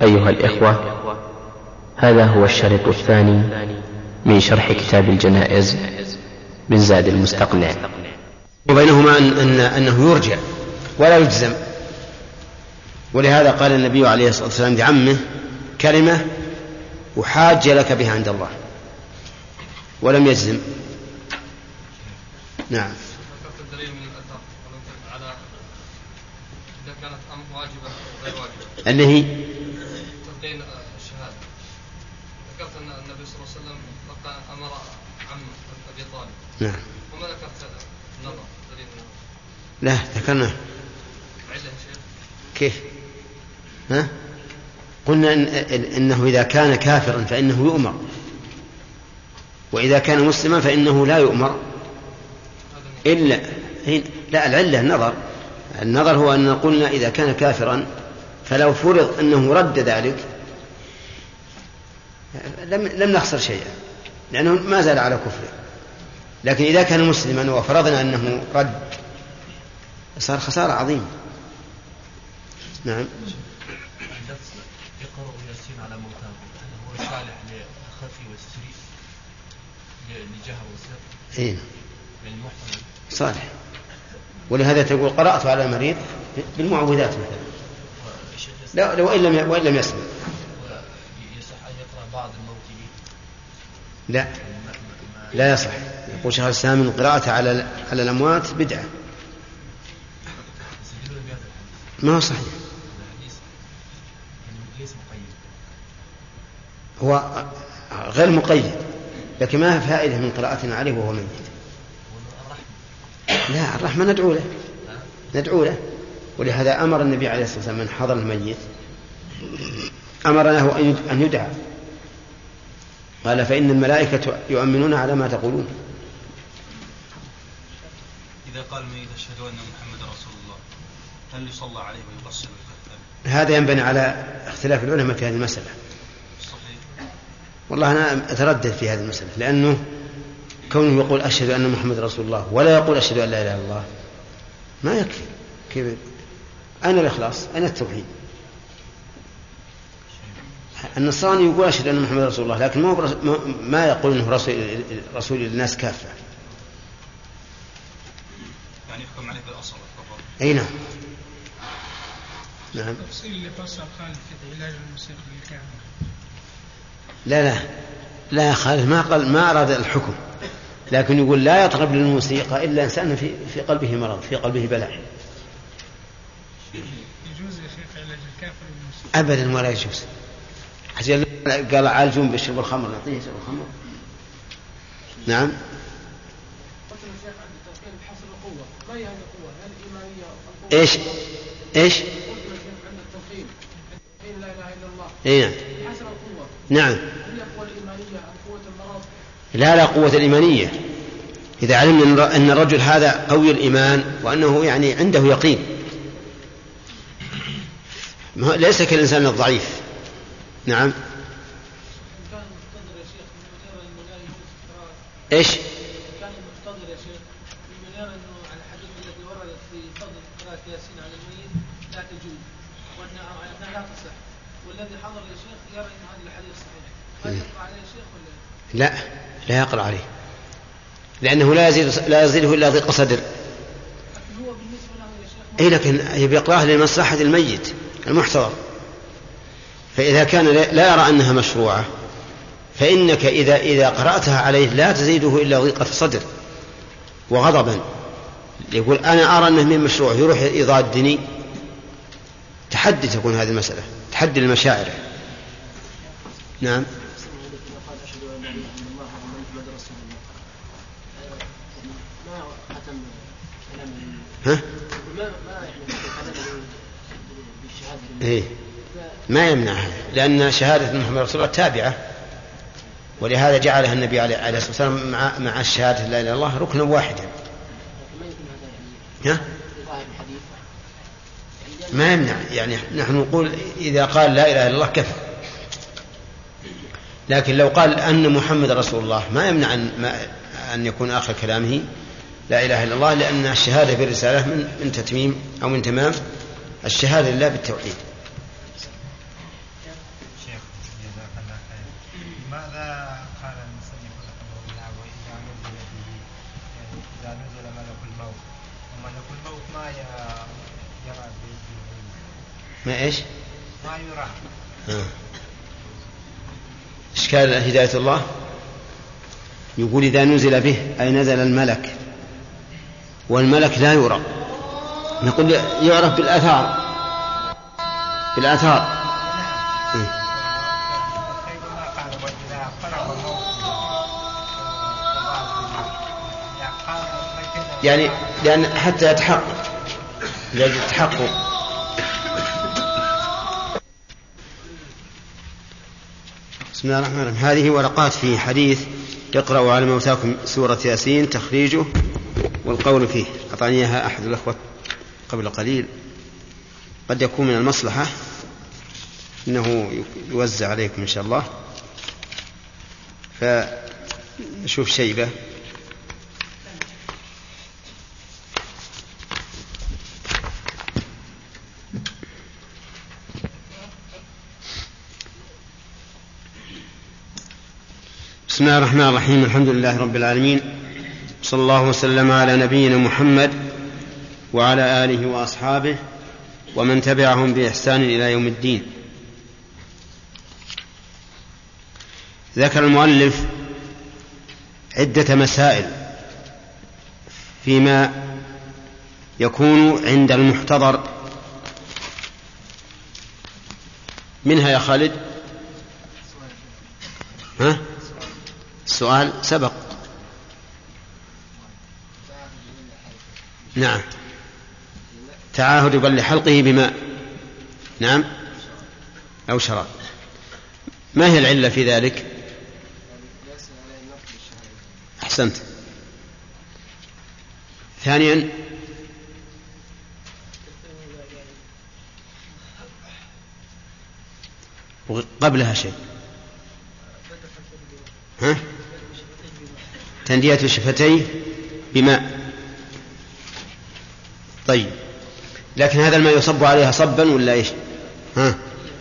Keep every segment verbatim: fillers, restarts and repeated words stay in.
أيها الإخوة، هذا هو الشريط الثاني من شرح كتاب الجنائز من زاد المستقنع. وبينهما أن أن أنه يرجع ولا يجزم، ولهذا قال النبي عليه الصلاة والسلام لعمه: كلمة أحاج لك بها عند الله، ولم يجزم. نعم. اللي هي تلقين الشهادة. ذكرت أن النبي صلى الله عليه وسلم أمر عم أبي طالب. نعم. وما ذكرت النظر دليل النظر؟ لا ذكرنا. كيف؟ ها؟ قلنا إن إنه إذا كان كافرا فإنه يؤمر، وإذا كان مسلما فإنه لا يؤمر إلا لا. العلة النظر. النظر هو أن قلنا إذا كان كافرا فلو فرض أنه رد ذلك لم, لم نخسر شيئا، لأنه ما زال على كفره. لكن إذا كان مسلما وفرضنا أنه رد صار خسارة عظيمة. نعم. يقرأ ياسين على موتاه، هل هو صالح للخفي والسري لجهر والسر؟ إيه صالح. ولهذا تقول قرأت على المريض بالمعوذات مثلا، لا لو إن لم وإن لم يسمع. يصح أن يقرأ بعض الموت؟ لا لا يصح. يقول شيخ الإسلام إن قراءته على على الأموات بدعة. ما هو صحيح. هو غير مقيد، لكن ما فائدة من قراءتنا عليه وهو ميت. لا، الرحمة ندعو له ندعو له ولهذا أمر النبي عليه الصلاة والسلام من حضر الميت أمر له أن يدعى، قال: فإن الملائكة يؤمنون على ما تقولون. إذا قال الميت: أشهد أن محمد رسول الله، هل يصلى عليه ويغسل ويكفن؟ هذا ينبني على اختلاف العلماء في هذه المسألة. صحيح. والله أنا أتردد في هذه المسألة، لأنه كونه يقول أشهد أن محمد رسول الله ولا يقول أشهد أن لا إله إلا الله ما يكفي. كيف؟ أين الإخلاص؟ أين التوحيد؟ النصراني يقول أشهد أن محمد رسول الله، لكن ما ما يقول أنه رسول رسول للناس كافة. يعني يحكم عليه بالأصل. أي نعم. نعم. التفصيل اللي فصل خالد في علاج الموسيقى بالكامل. لا لا لا يا خالد ما قال، ما أراد الحكم، لكن يقول لا يطرب للموسيقى إلا إنسان في في قلبه مرض، في قلبه بلاء. يجوز يا شيخ علاج الكافر بالموسيقى؟ أبدا ولا يجوز. قال عالجون بشرب الخمر، نعطيه يشرب الخمر. نعم. قلت يا شيخ عند التوحيد بحصر القوة، ما هي هذه القوة؟ هل الإيمانية أو القوة؟ إيش إيش؟ قلت يا شيخ عند التوحيد لا إله إلا الله. إيه نعم. بحصر القوة. نعم. هل هي قوة الإيمانية أو قوة المرض؟ لا لا، قوة الإيمانية. إذا علمنا أن الرجل هذا قوي الإيمان وأنه يعني عنده يقين، ليس كالإنسان الضعيف. نعم. كان المقتدر يا شيخ من غير المناهي في إيش؟ كان المقتدر يا شيخ من غير أنه على الحديث الذي ورد في فضل قراءة ياسين على الميت لا تجوز وأنها لا تصح، والذي حضر يا شيخ يرى أن هذا الحديث صحيح، هل يقرأ عليه يا شيخ ولا لا؟ لا يقرأ عليه، لأنه لا يزيد لا يزيده إلا ضيق صدر. لكن هو بالنسبة له يا شيخ أي لكن يقرأه لمصلحة الميت المحتضر. فإذا كان لا يرى أنها مشروعة فإنك إذا إذا قرأتها عليه لا تزيده إلا ضيقة صدر وغضبا. يقول أنا أرى أنه من مشروع، يروح يضادني. تحدي تكون هذه المسألة، تحدي المشاعر. نعم. ها؟ إيه؟ ما يمنعها، لأن شهادة محمد رسول الله تابعة، ولهذا جعلها النبي عليه الصلاة والسلام مع مع الشهادة لا إله إلا الله ركنا واحدا. ها؟ ما يمنع، يعني نحن نقول إذا قال لا إله إلا الله كفى، لكن لو قال أن محمد رسول الله ما يمنع أن, أن يكون آخر كلامه لا إله إلا الله، لأن الشهادة بالرسالة من, من تتميم أو من تمام الشهادة لله بالتوحيد. ما يرى ما إيش ما يرى آه. إشكال هداية الله يقول إذا نزل به أي نزل الملك والملك لا يرى، نقول يعرف بالآثار بالآثار يعني لأن حتى يتحقق يتحقق. بسم الله الرحمن الرحيم. هذه ورقات في حديث اقرأوا على موتاكم سورة ياسين تخريجه والقول فيه، أعطاني إياها أحد الأخوة قبل قليل، قد يكون من المصلحة إنه يوزع عليكم إن شاء الله، فنشوف شيبة. بسم الله الرحمن الرحيم. الحمد لله رب العالمين، صلى الله وسلم على نبينا محمد وعلى آله وأصحابه ومن تبعهم بإحسان إلى يوم الدين. ذكر المؤلف عدة مسائل فيما يكون عند المحتضر، منها يا خالد ها السؤال سبق. نعم تعاهد بل حلقه بماء نعم أو شراب. ما هي العلة في ذلك؟ أحسنت. ثانيا قبلها شيء ها تندية الشفتين بماء. طيب لكن هذا الماء يصب عليها صبا ولا إيش؟ ها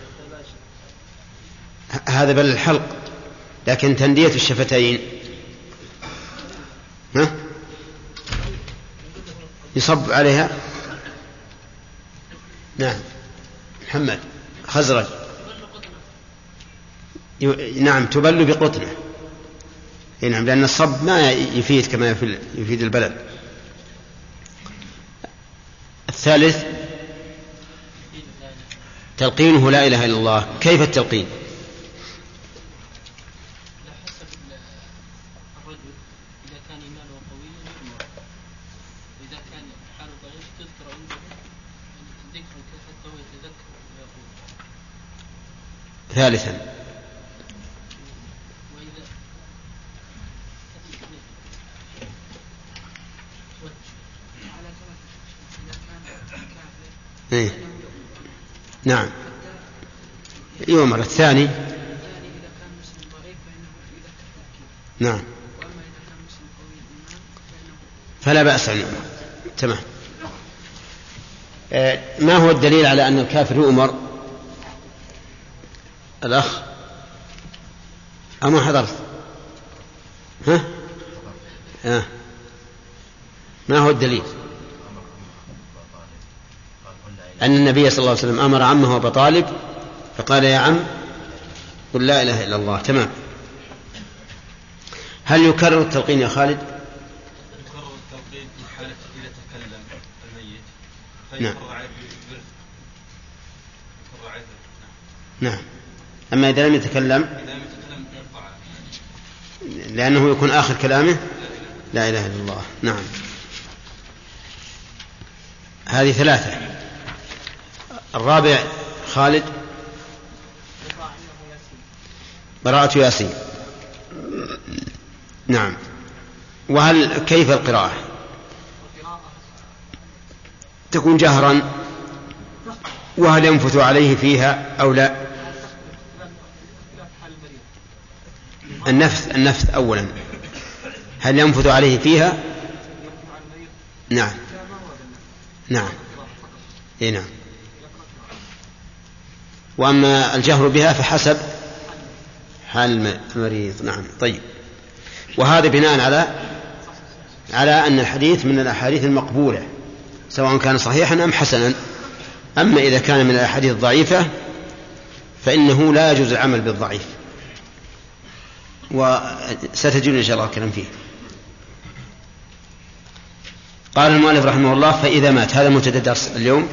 هذا بل الحلق، لكن تندية الشفتين ها يصب عليها. نعم محمد خزرج نعم تبل بقطنه. نعم لأن الصب ما يفيد كما يفيد البلد. الثالث تلقينه لا إله إلا الله. كيف التلقين؟ ثالثا إيه؟ نعم يؤمر. الثاني نعم فلا بأس أن يؤمر. تمام. آه ما هو الدليل على أن الكافر يؤمر؟ الأخ أما حضرت ها؟ آه. ما هو الدليل؟ أن النبي صلى الله عليه وسلم أمر عمه أبا طالب فقال يا عم قل لا إله إلا الله. تمام. هل يكرر التلقين يا خالد؟ يكرر التلقين في حالة إذا تكلم الميت نعم. نعم. نعم. أما إذا لم يتكلم لأنه يكون آخر كلامه لا إله إلا الله. نعم. هذه ثلاثة. الرابع خالد براءة ياسين. نعم. وهل كيف القراءة؟ تكون جهرا؟ وهل ينفث عليه فيها أو لا؟ النفث النفث أولا هل ينفث عليه فيها؟ نعم نعم إيه نعم. وأما الجهر بها فحسب حال المريض. نعم. طيب. وهذا بناء على على أن الحديث من الأحاديث المقبولة سواء كان صحيحا أم حسنا. أما إذا كان من الأحاديث الضعيفة فإنه لا يجوز العمل بالضعيف، وستجدون إن شاء الله كلام فيه. قال المؤلف رحمه الله: فإذا مات. هذا منتدى درس اليوم.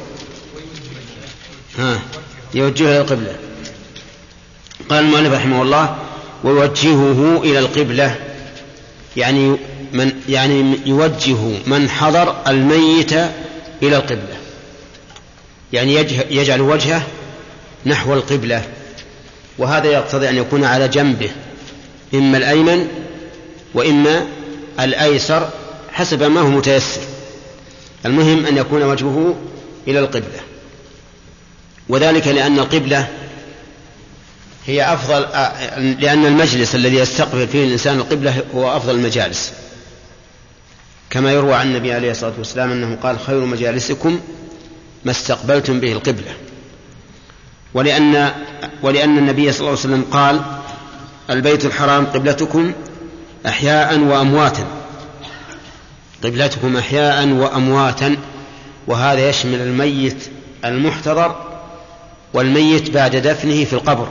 ها يوجهه إلى القبلة. قال المؤلف رحمه الله: ويوجهه إلى القبلة، يعني من يعني يوجه من حضر الميت إلى القبلة، يعني يجعل وجهه نحو القبلة، وهذا يقتضي أن يكون على جنبه، إما الأيمن وإما الأيسر حسب ما هو متيسر، المهم أن يكون وجهه إلى القبلة. وذلك لأن القبلة هي أفضل، لأن المجلس الذي يستقبل فيه الإنسان القبلة هو أفضل المجالس، كما يروى عن النبي عليه الصلاة والسلام أنه قال: خير مجالسكم ما استقبلتم به القبلة. ولأن, ولأن النبي صلى الله عليه وسلم قال: البيت الحرام قبلتكم أحياء وأمواتا، قبلتكم أحياء وأمواتا، وهذا يشمل الميت المحتضر والميت بعد دفنه في القبر.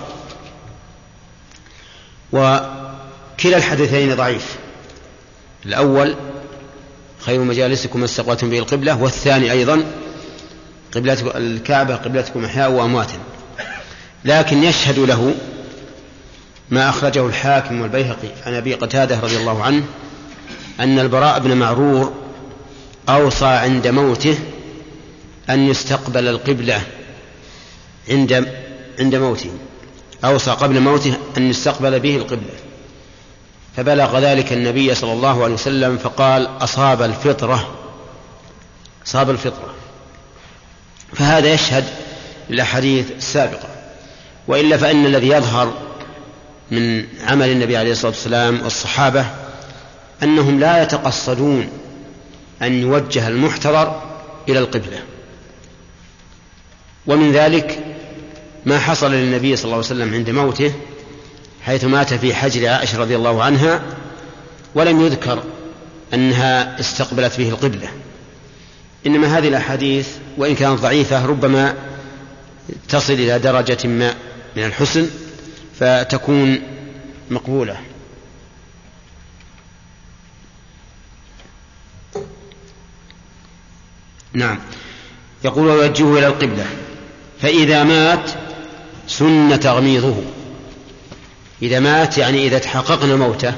وكلا الحديثين ضعيف، الأول خير مجالسكم ما استقبلتم به القبلة، والثاني أيضا قبلتكم الكعبة قبلتكم أحياء وأمواتا. لكن يشهد له ما أخرجه الحاكم والبيهقي عن أبي قتادة رضي الله عنه أن البراء بن معرور أوصى عند موته أن يستقبل القبلة عند عند موته، أوصى قبل موته أن يستقبل به القبلة، فبلغ ذلك النبي صلى الله عليه وسلم فقال: أصاب الفطرة، أصاب الفطرة. فهذا يشهد للأحاديث السابقة. وإلا فإن الذي يظهر من عمل النبي عليه الصلاة والسلام والصحابة أنهم لا يتقصدون أن يوجه المحتضر إلى القبلة. ومن ذلك ما حصل للنبي صلى الله عليه وسلم عند موته، حيث مات في حجر عائشة رضي الله عنها، ولم يذكر أنها استقبلت به القبلة. إنما هذه الأحاديث وإن كانت ضعيفة ربما تصل إلى درجة ما من الحسن فتكون مقبولة. نعم. يقول: ويوجهه إلى القبلة. فإذا مات سن تغميضه. إذا مات يعني إذا تحققنا موته،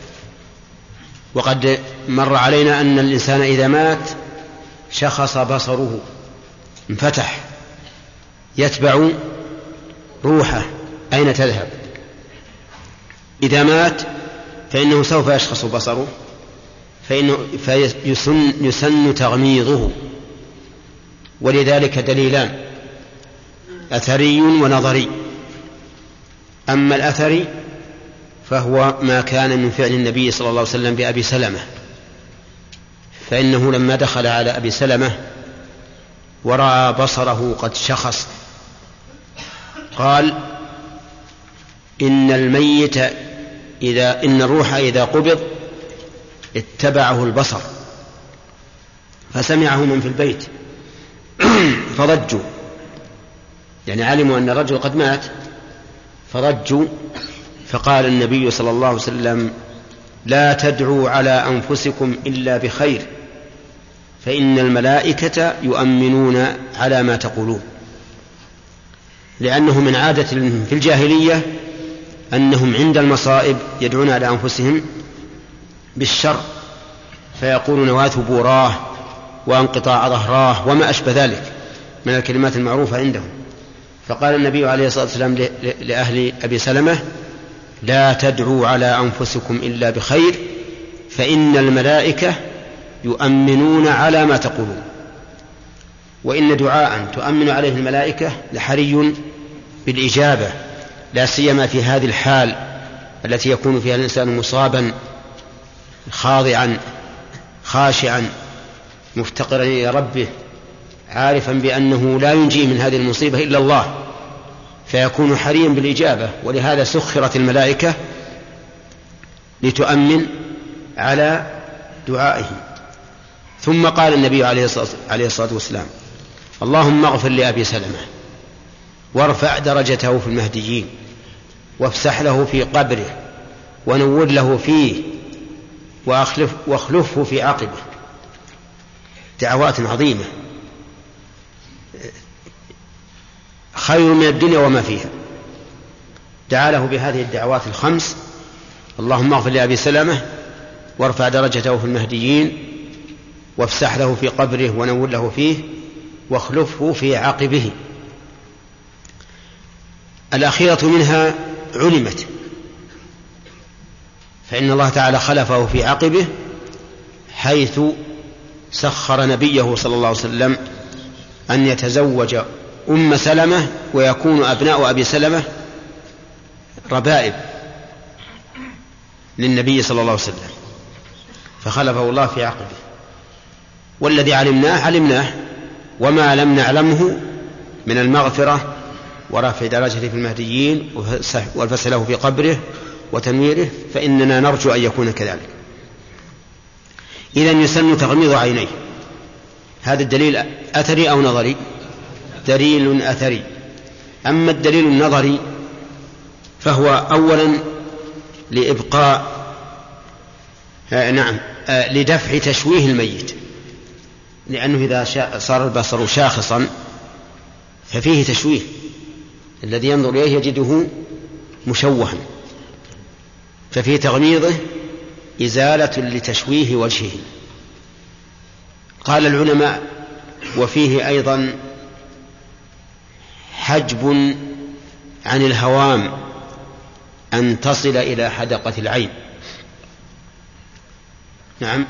وقد مر علينا أن الإنسان إذا مات شخص بصره، انفتح، يتبع روحه أين تذهب. إذا مات فإنه سوف يشخص بصره، فإنه فيسن يسن تغميضه. ولذلك دليلان: أثري ونظري. أما الأثري فهو ما كان من فعل النبي صلى الله عليه وسلم بأبي سلمة، فإنه لما دخل على أبي سلمة ورأى بصره قد شخص قال: إن الميت إذا إن الروح إذا قبض اتبعه البصر. فسمعه من في البيت فضجوا، يعني علموا أن الرجل قد مات فرجوا. فقال النبي صلى الله عليه وسلم: لا تدعوا على أنفسكم إلا بخير، فإن الملائكة يؤمنون على ما تقولون. لأنه من عادة في الجاهلية أنهم عند المصائب يدعون على أنفسهم بالشر، فيقولون واثبوراه وانقطاع ظهراه وما أشبه ذلك من الكلمات المعروفة عندهم. فقال النبي عليه الصلاة والسلام لأهل أبي سلمة: لا تدعوا على أنفسكم إلا بخير، فإن الملائكة يؤمنون على ما تقولون. وإن دعاء تؤمن عليه الملائكة لحري بالإجابة، لا سيما في هذه الحال التي يكون فيها الإنسان مصابا خاضعا خاشعا مفتقرا إلى ربه، عارفا بأنه لا ينجي من هذه المصيبة إلا الله، فيكون حريا بالإجابة. ولهذا سخرت الملائكة لتؤمن على دعائه. ثم قال النبي عليه الصلاة والسلام: اللهم اغفر لأبي سلمة وارفع درجته في المهديين وافسح له في قبره ونور له فيه وأخلف واخلفه في عقبه. دعوات عظيمة خير من الدنيا وما فيها. دعا له بهذه الدعوات الخمس: اللهم اغفر لأبي سلمة وارفع درجته في المهديين وافسح له في قبره ونور له فيه واخلفه في عقبه. الأخيرة منها علمت، فإن الله تعالى خلفه في عقبه حيث سخر نبيه صلى الله عليه وسلم أن يتزوج أم سلمة ويكون أبناء أبي سلمة ربائب للنبي صلى الله عليه وسلم، فخلفه الله في عقبه. والذي علمناه علمناه، وما لم نعلمه من المغفرة ورفع درجته في المهديين والفسح له في قبره وتنويره فإننا نرجو أن يكون كذلك. إذن يسن تغميض عينيه. هذا الدليل أثري أو نظري؟ دليل أثري. أما الدليل النظري فهو أولا لإبقاء آه نعم آه لدفع تشويه الميت، لأنه إذا صار البصر شاخصا ففيه تشويه، الذي ينظر إليه يجده مشوها، ففي تغميضه إزالة لتشويه وجهه. قال العلماء: وفيه أيضا حجب عن الهوام أن تصل إلى حدقة العين. نعم،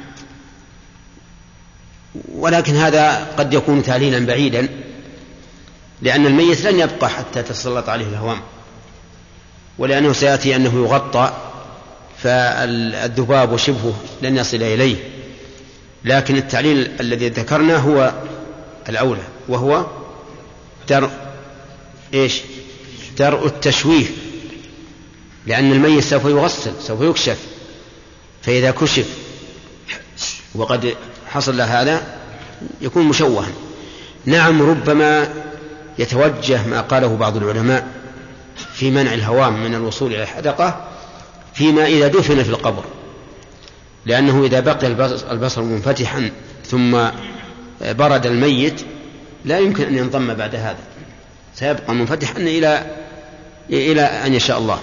ولكن هذا قد يكون تعليلا بعيدا، لأن الميت لن يبقى حتى تسلط عليه الهوام، ولأنه سيأتي أنه يغطى فالذباب وشبهه لن يصل إليه. لكن التعليل الذي ذكرنا هو الأولى، وهو درء إيش؟ درء التشويه، لأن الميت سوف يغسل، سوف يكشف، فإذا كشف وقد حصل له هذا يكون مشوها. نعم، ربما يتوجه ما قاله بعض العلماء في منع الهوام من الوصول إلى الحدقة فيما إذا دفن في القبر، لأنه إذا بقي البصر منفتحا ثم برد الميت لا يمكن أن ينضم بعد هذا، سيبقى منفتحا إلى إلى أن يشاء الله.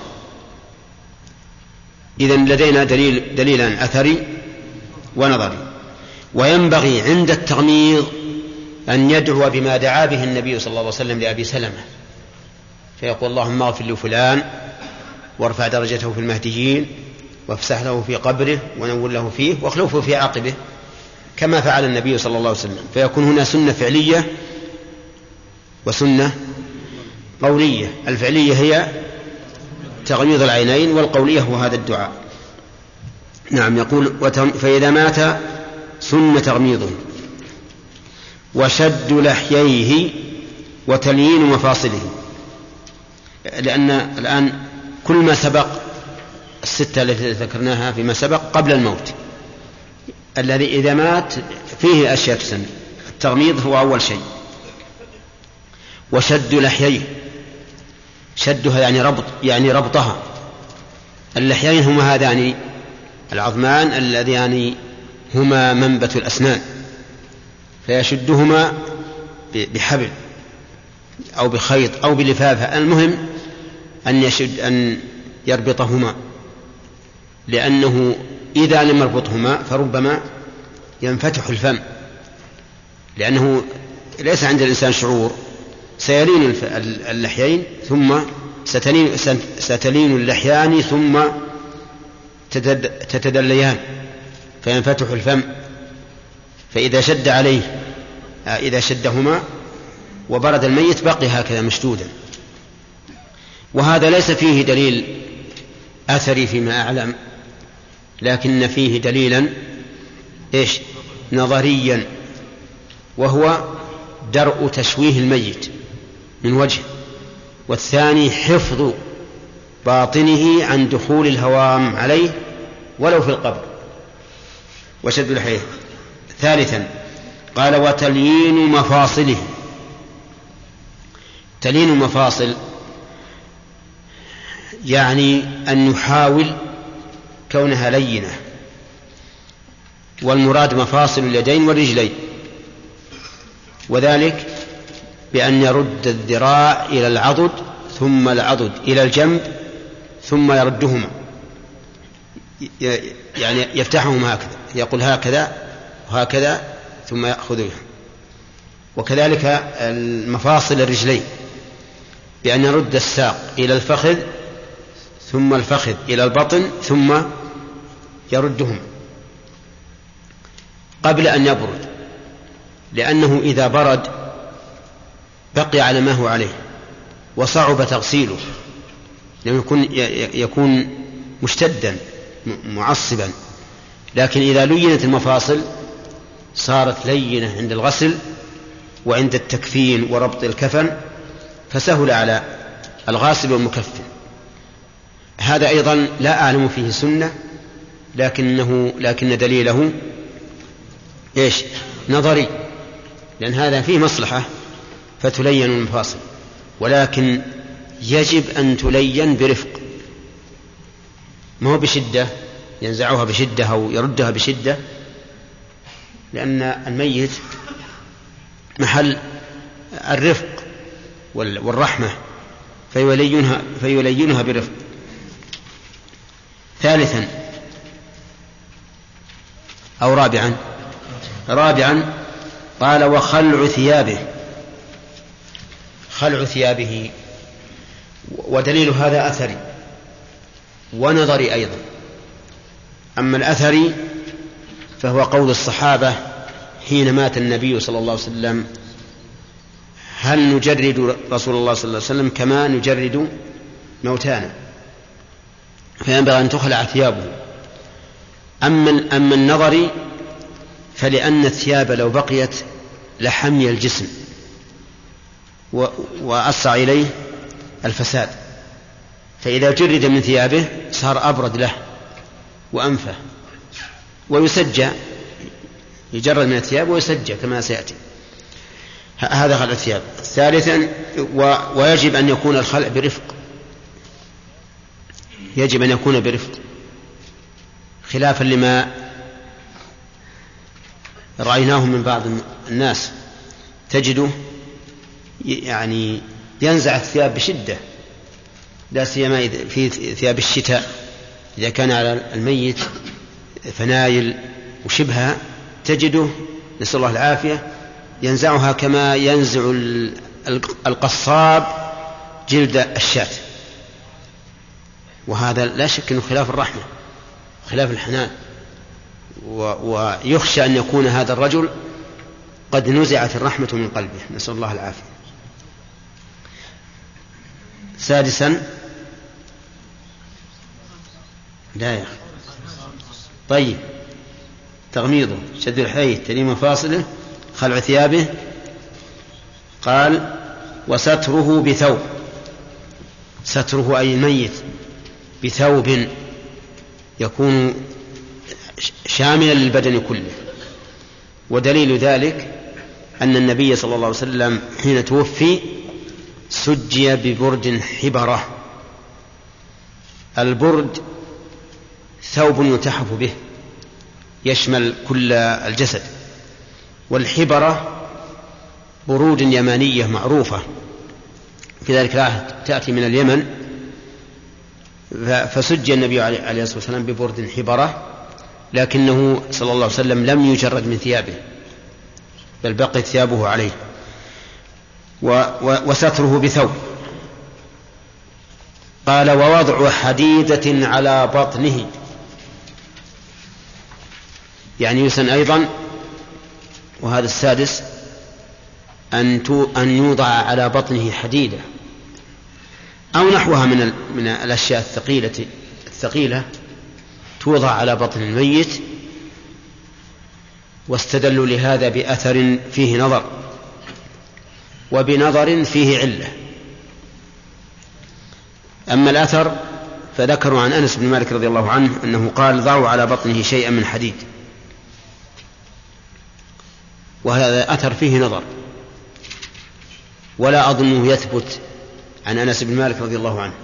إذن لدينا دليل دليلا أثري ونظري. وينبغي عند التغميض أن يدعو بما دعا به النبي صلى الله عليه وسلم لأبي سلمة، فيقول: اللهم اغفر لفلان وارفع درجته في المهديين وافسح له في قبره ونور له فيه واخلفه في عقبه، كما فعل النبي صلى الله عليه وسلم. فيكون هنا سنة فعلية وسنة قولية. الفعلية هي تغميض العينين، والقولية هو هذا الدعاء. نعم، يقول: فإذا مات سن تغميضه وشد لحييه وتليين مفاصله، لأن الآن كل ما سبق الستة التي ذكرناها فيما سبق قبل الموت، الذي إذا مات فيه أشياء تسن. التغميض هو أول شيء. وشد لحييه، شدها يعني ربط، يعني ربطها. اللحيين هما هذان العظمان اللذان هما منبت الأسنان، فيشدهما بحبل أو بخيط أو بلفافة، المهم أن يشد أن يربطهما، لأنه إذا لم يربطهما فربما ينفتح الفم، لأنه ليس عند الإنسان شعور، سيلين اللحيين ثم ستلين, ستلين اللحيان ثم تتدليان فينفتح الفم. فإذا شد عليه إذا شدهما وبرد الميت بقي هكذا مشدودا. وهذا ليس فيه دليل أثري فيما أعلم، لكن فيه دليلا إيش؟ نظريا، وهو درء تشويه الميت من وجه، والثاني حفظ باطنه عن دخول الهوام عليه ولو في القبر. وشد لحيه. ثالثا قال وتليين مفاصله. تليين المفاصل يعني أن يحاول كونها لينة، والمراد مفاصل اليدين والرجلين، وذلك بأن يرد الذراع إلى العضد ثم العضد إلى الجنب ثم يردهما، يعني يفتحهما هكذا، يقول هكذا وهكذا ثم يأخذها. وكذلك المفاصل الرجلين بأن يرد الساق إلى الفخذ ثم الفخذ إلى البطن ثم يردهم قبل أن يبرد، لأنه إذا برد بقي على ما هو عليه وصعب تغسيله، لأنه يكون, يكون مشتدا معصبا. لكن إذا لينت المفاصل صارت لينة عند الغسل وعند التكفين وربط الكفن، فسهل على الغاسل والمكفن. هذا أيضا لا أعلم فيه سنة، لكنه لكن دليله إيش؟ نظري، لأن هذا فيه مصلحة فتلين المفاصل، ولكن يجب أن تلين برفق، ما هو بشدة ينزعها بشدة أو يردها بشدة، لأن الميت محل الرفق والرحمة، فيلينها, فيلينها برفق. ثالثا أو رابعا رابعا قال وخلع ثيابه. خلع ثيابه، ودليل هذا أثري ونظري أيضا. أما الأثري فهو قول الصحابة حين مات النبي صلى الله عليه وسلم: هل نجرد رسول الله صلى الله عليه وسلم كما نجرد موتانا؟ فينبغي أن تخلع ثيابه. أما, أما النظري فلأن الثياب لو بقيت لحمي الجسم وأسرع إليه الفساد، فإذا جرد من ثيابه صار أبرد له وأنفه، ويسجى، يجرد من الثياب ويسجى كما سيأتي. هذا خلع الثياب. ثالثا ويجب أن يكون الخلع برفق، يجب أن يكون برفق، خلافا لما رأيناه من بعض الناس، تجده يعني ينزع الثياب بشدة، لا سيما في ثياب الشتاء إذا كان على الميت فنايل وشبهها، تجده نسأل الله العافية ينزعها كما ينزع القصاب جلد الشاة، وهذا لا شك أنه خلاف الرحمة خلاف الحنان، ويخشى أن يكون هذا الرجل قد نزعت الرحمة من قلبه، نسأل الله العافية. سادسا لا يا أخي طيب تغميضه، شد الحيث، تليم مفاصله، خلع ثيابه. قال وستره بثوب، ستره أي الميت بثوب يكون شاملا للبدن كله. ودليل ذلك أن النبي صلى الله عليه وسلم حين توفي سجي ببرد حبرة. البرد ثوب يتحف به يشمل كل الجسد، والحبرة برود يمانية معروفة في ذلك العهد تأتي من اليمن، فسجي النبي عليه الصلاة والسلام ببرد حبرة، لكنه صلى الله عليه وسلم لم يجرد من ثيابه بل بقيت ثيابه عليه. وستره بثوب. قال ووضع حديدة على بطنه، يعني يسن أيضا، وهذا السادس، أن يوضع على بطنه حديدة أو نحوها من من الأشياء الثقيلة الثقيلة توضع على بطن الميت. واستدلوا لهذا بأثر فيه نظر وبنظر فيه علة. أما الأثر فذكروا عن أنس بن مالك رضي الله عنه أنه قال ضعوا على بطنه شيئا من حديد. وهذا أثر فيه نظر، ولا أظنه يثبت عن أنس بن مالك رضي الله عنه.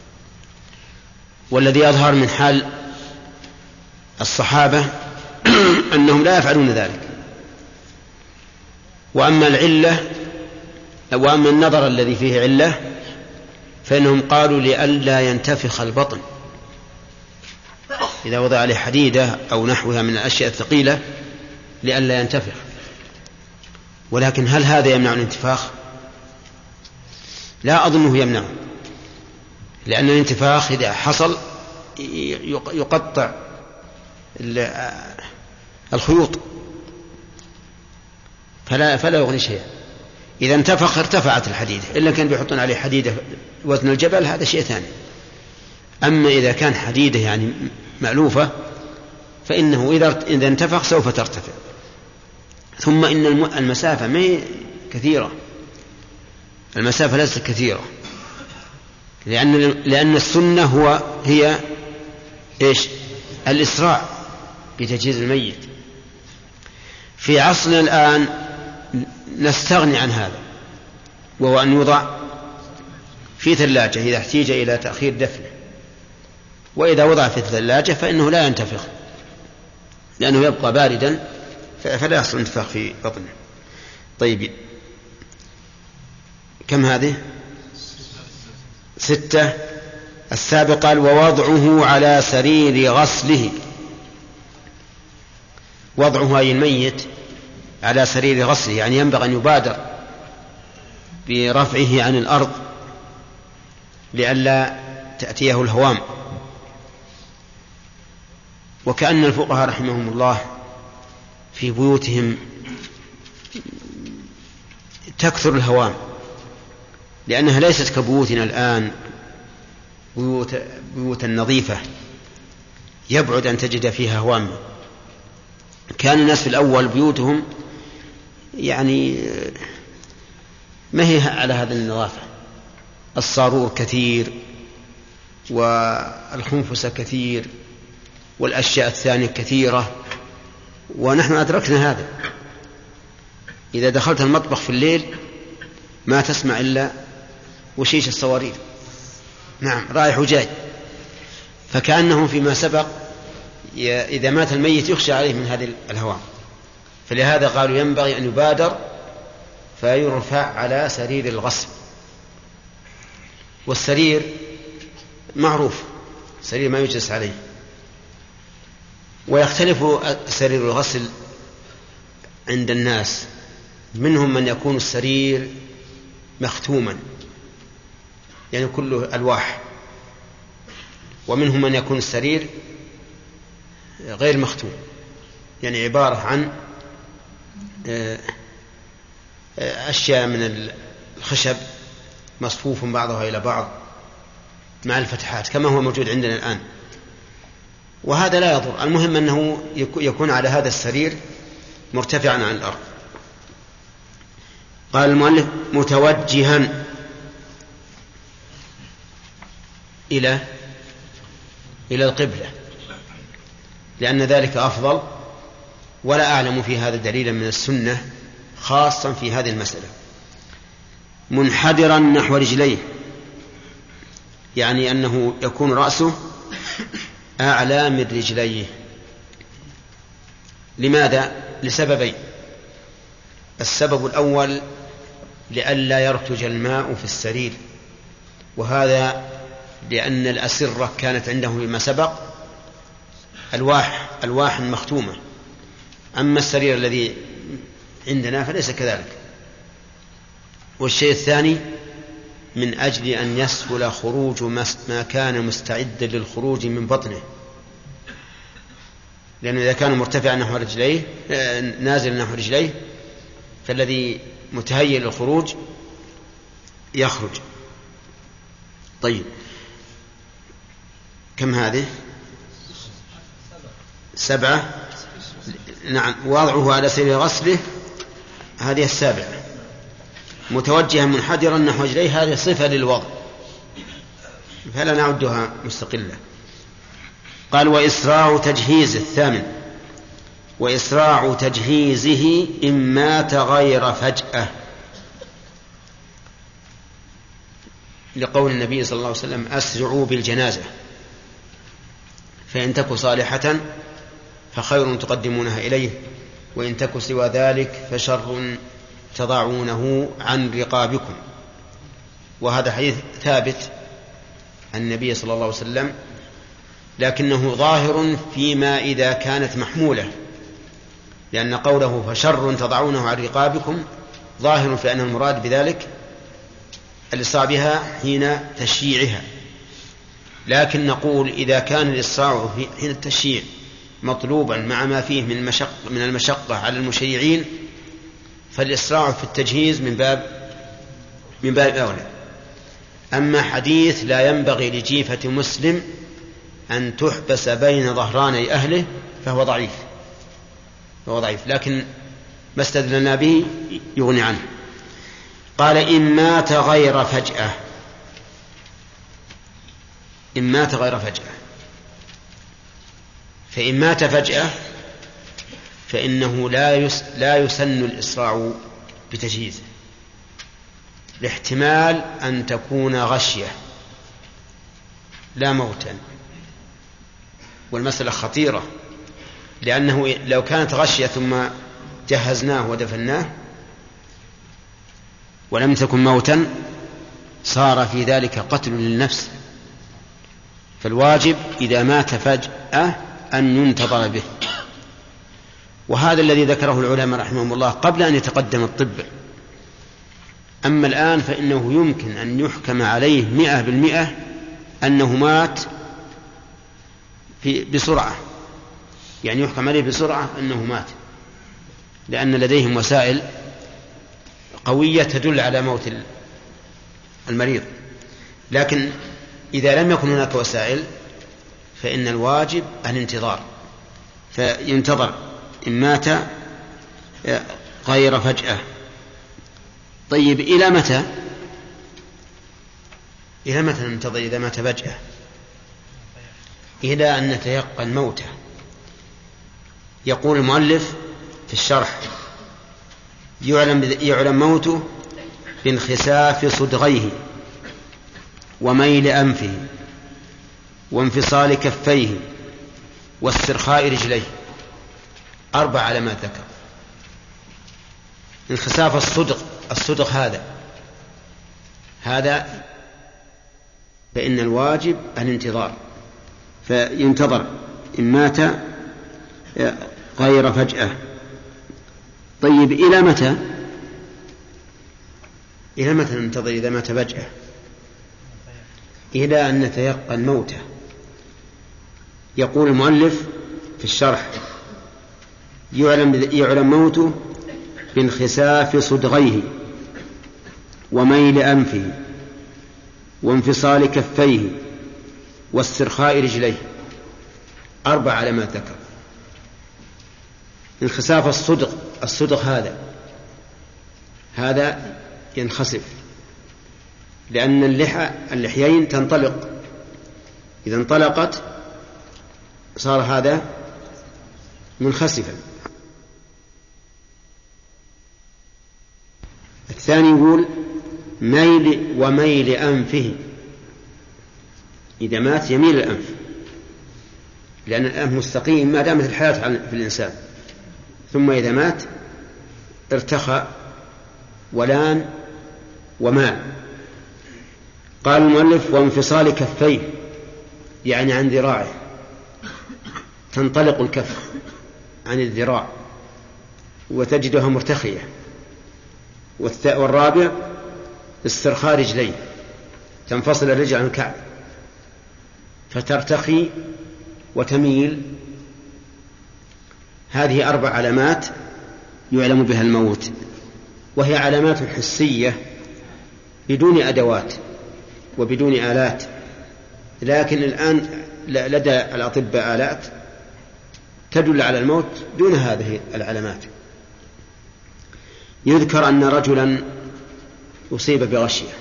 والذي يظهر من حال الصحابة أنهم لا يفعلون ذلك. وأما العلة وأما النظر الذي فيه علة فإنهم قالوا لئلا ينتفخ البطن، إذا وضع عليه حديدة أو نحوها من الأشياء الثقيلة لئلا ينتفخ. ولكن هل هذا يمنع الانتفاخ؟ لا أظنه يمنع، لأن الانتفاخ إذا حصل يقطع الخيوط فلا, فلا يغني شيئا. إذا انتفخ ارتفعت الحديدة، إلا كان بيحطون عليه حديدة وزن الجبل هذا شيء ثاني. أما إذا كان حديدة يعني مألوفة فإنه إذا انتفخ سوف ترتفع. ثم إن المسافة ما هي كثيرة، المسافة ليست كثيرة، لأن لأن السنة هو هي إيش؟ الإسراع بتجهيز الميت. في عصرنا الآن نستغني عن هذا، وهو أن يوضع في ثلاجة إذا احتيج إلى تأخير دفنه، وإذا وضع في الثلاجة فإنه لا ينتفخ لأنه يبقى باردا فلا يحصل انتفاخ في بطنه. طيب كم هذه؟ ستة. السابق قال ووضعه على سرير غسله. وضعه أي الميت على سرير غسله، يعني ينبغي أن يبادر برفعه عن الأرض لئلا تأتيه الهوام. وكأن الفقهاء رحمهم الله في بيوتهم تكثر الهوام، لأنها ليست كبيوتنا الآن بيوت بيوتا نظيفة يبعد أن تجد فيها هوام. كان الناس في الأول بيوتهم يعني ما هي على هذا النظافة، الصارور كثير والخنفس كثير والأشياء الثانية كثيرة، ونحن أدركنا هذا. إذا دخلت المطبخ في الليل ما تسمع إلا وشيش الصوارير، نعم رايح وجاي. فكأنهم فيما سبق إذا مات الميت يخشى عليه من هذه الهوام، فلهذا قالوا ينبغي أن يبادر فيرفع على سرير الغسل. والسرير معروف سرير ما يجلس عليه. ويختلف سرير الغسل عند الناس، منهم من يكون السرير مختوما يعني كله ألواح، ومنهم من يكون السرير غير مختوم يعني عبارة عن أشياء من الخشب مصفوف بعضها إلى بعض مع الفتحات كما هو موجود عندنا الآن، وهذا لا يضر. المهم أنه يكون على هذا السرير مرتفعا عن الأرض. قال المؤلف متوجها إلى إلى القبلة، لأن ذلك أفضل، ولا أعلم في هذا دليلا من السنة خاصا في هذه المسألة. منحدرا نحو رجليه، يعني أنه يكون رأسه أعلى من رجليه. لماذا؟ لسببين. السبب الأول لئلا يرتج الماء في السرير، وهذا لأن الأسرة كانت عندهم فيما سبق ألواح ألواح مختومة، أما السرير الذي عندنا فليس كذلك. والشيء الثاني من أجل أن يسهل خروج ما كان مستعدا للخروج من بطنه، لأنه إذا كان مرتفعا نحو رجليه نازل نحو رجليه فالذي متهيئ للخروج يخرج. طيب كم هذه؟ سبعة. نعم. وضعه على سرير غسله هذه السابعة. متوجها منحدرا نحو رجليه هذه صفة للوضع فلا نعدها مستقلة. قال وإسراع تجهيز الثامن. وإسراع تجهيزه إن مات غير فجأة، لقول النبي صلى الله عليه وسلم: أسرعوا بالجنازة فإن تك صالحة فخير تقدمونها إليه، وإن تك سوى ذلك فشر تضعونه عن رقابكم. وهذا حديث ثابت عن النبي صلى الله عليه وسلم، لكنه ظاهر فيما إذا كانت محمولة، لأن قوله فشر تضعونه عن رقابكم ظاهر في أن المراد بذلك الإسراع بها حين تشييعها. لكن نقول إذا كان الإسراع حين التشييع مطلوبا مع ما فيه من المشقة, من المشقة على المشيعين، فالإسراع في التجهيز من باب من باب أولى. أما حديث لا ينبغي لجيفة مسلم أن تحبس بين ظهراني أهله فهو ضعيف فهو ضعيف لكن ما استدلنا به يغني عنه. قال: إن مات غير فجأة. إن مات غير فجأة، فإن مات فجأة فإنه لا يس لا يسن الإسراع بتجهيزه، لاحتمال أن تكون غشية لا موتا، والمسألة خطيرة، لأنه لو كانت غشية ثم جهزناه ودفناه ولم تكن موتا صار في ذلك قتل للنفس. فالواجب إذا مات فجأة أن ينتظر به، وهذا الذي ذكره العلماء رحمهم الله قبل أن يتقدم الطب. أما الآن فإنه يمكن أن يحكم عليه مئة بالمئة أنه مات في بسرعة، يعني يحكم عليه بسرعة أنه مات، لأن لديهم وسائل قوية تدل على موت المريض. لكن إذا لم يكن هناك وسائل فإن الواجب الانتظار، فينتظر إن مات غير فجأة. طيب إلى متى إلى متى ننتظر إذا مات فجأة؟ إلى أن نتيقن موته. يقول المؤلف في الشرح: يعلم, يعلم موته بانخساف صدغيه وميل أنفه وانفصال كفيه واسترخاء رجليه. أربع علامات ذكر. انخساف الصدغ، الصدغ هذا هذا فإن الواجب الانتظار، فينتظر إن مات غير فجأة. طيب إلى متى إلى متى ننتظر إذا مات فجأة؟ إلى أن نتيقن موته. يقول المؤلف في الشرح: يعلم, يعلم موته بانخساف صدغيه وميل أنفه وانفصال كفيه واسترخاء رجليه. أربع علامات ذكر. انخساف الصدغ، الصدغ هذا هذا ينخسف، لأن اللحى اللحيين تنطلق، إذا انطلقت صار هذا منخسفا. الثاني يقول ميل وميل أنفه، إذا مات يميل الأنف، لأن الأنف مستقيم ما دامت الحياة في الإنسان، ثم إذا مات ارتخى ولان ومال. قال المؤلف: وانفصال كفيه، يعني عن ذراعه، تنطلق الكف عن الذراع وتجدها مرتخية. والرابع استرخاء رجليه، تنفصل الرجل عن الكعب فترتخي وتميل. هذه أربع علامات يعلم بها الموت، وهي علامات حسية بدون أدوات وبدون آلات. لكن الآن لدى الأطباء آلات تدل على الموت دون هذه العلامات. يذكر أن رجلا أصيب بغشية،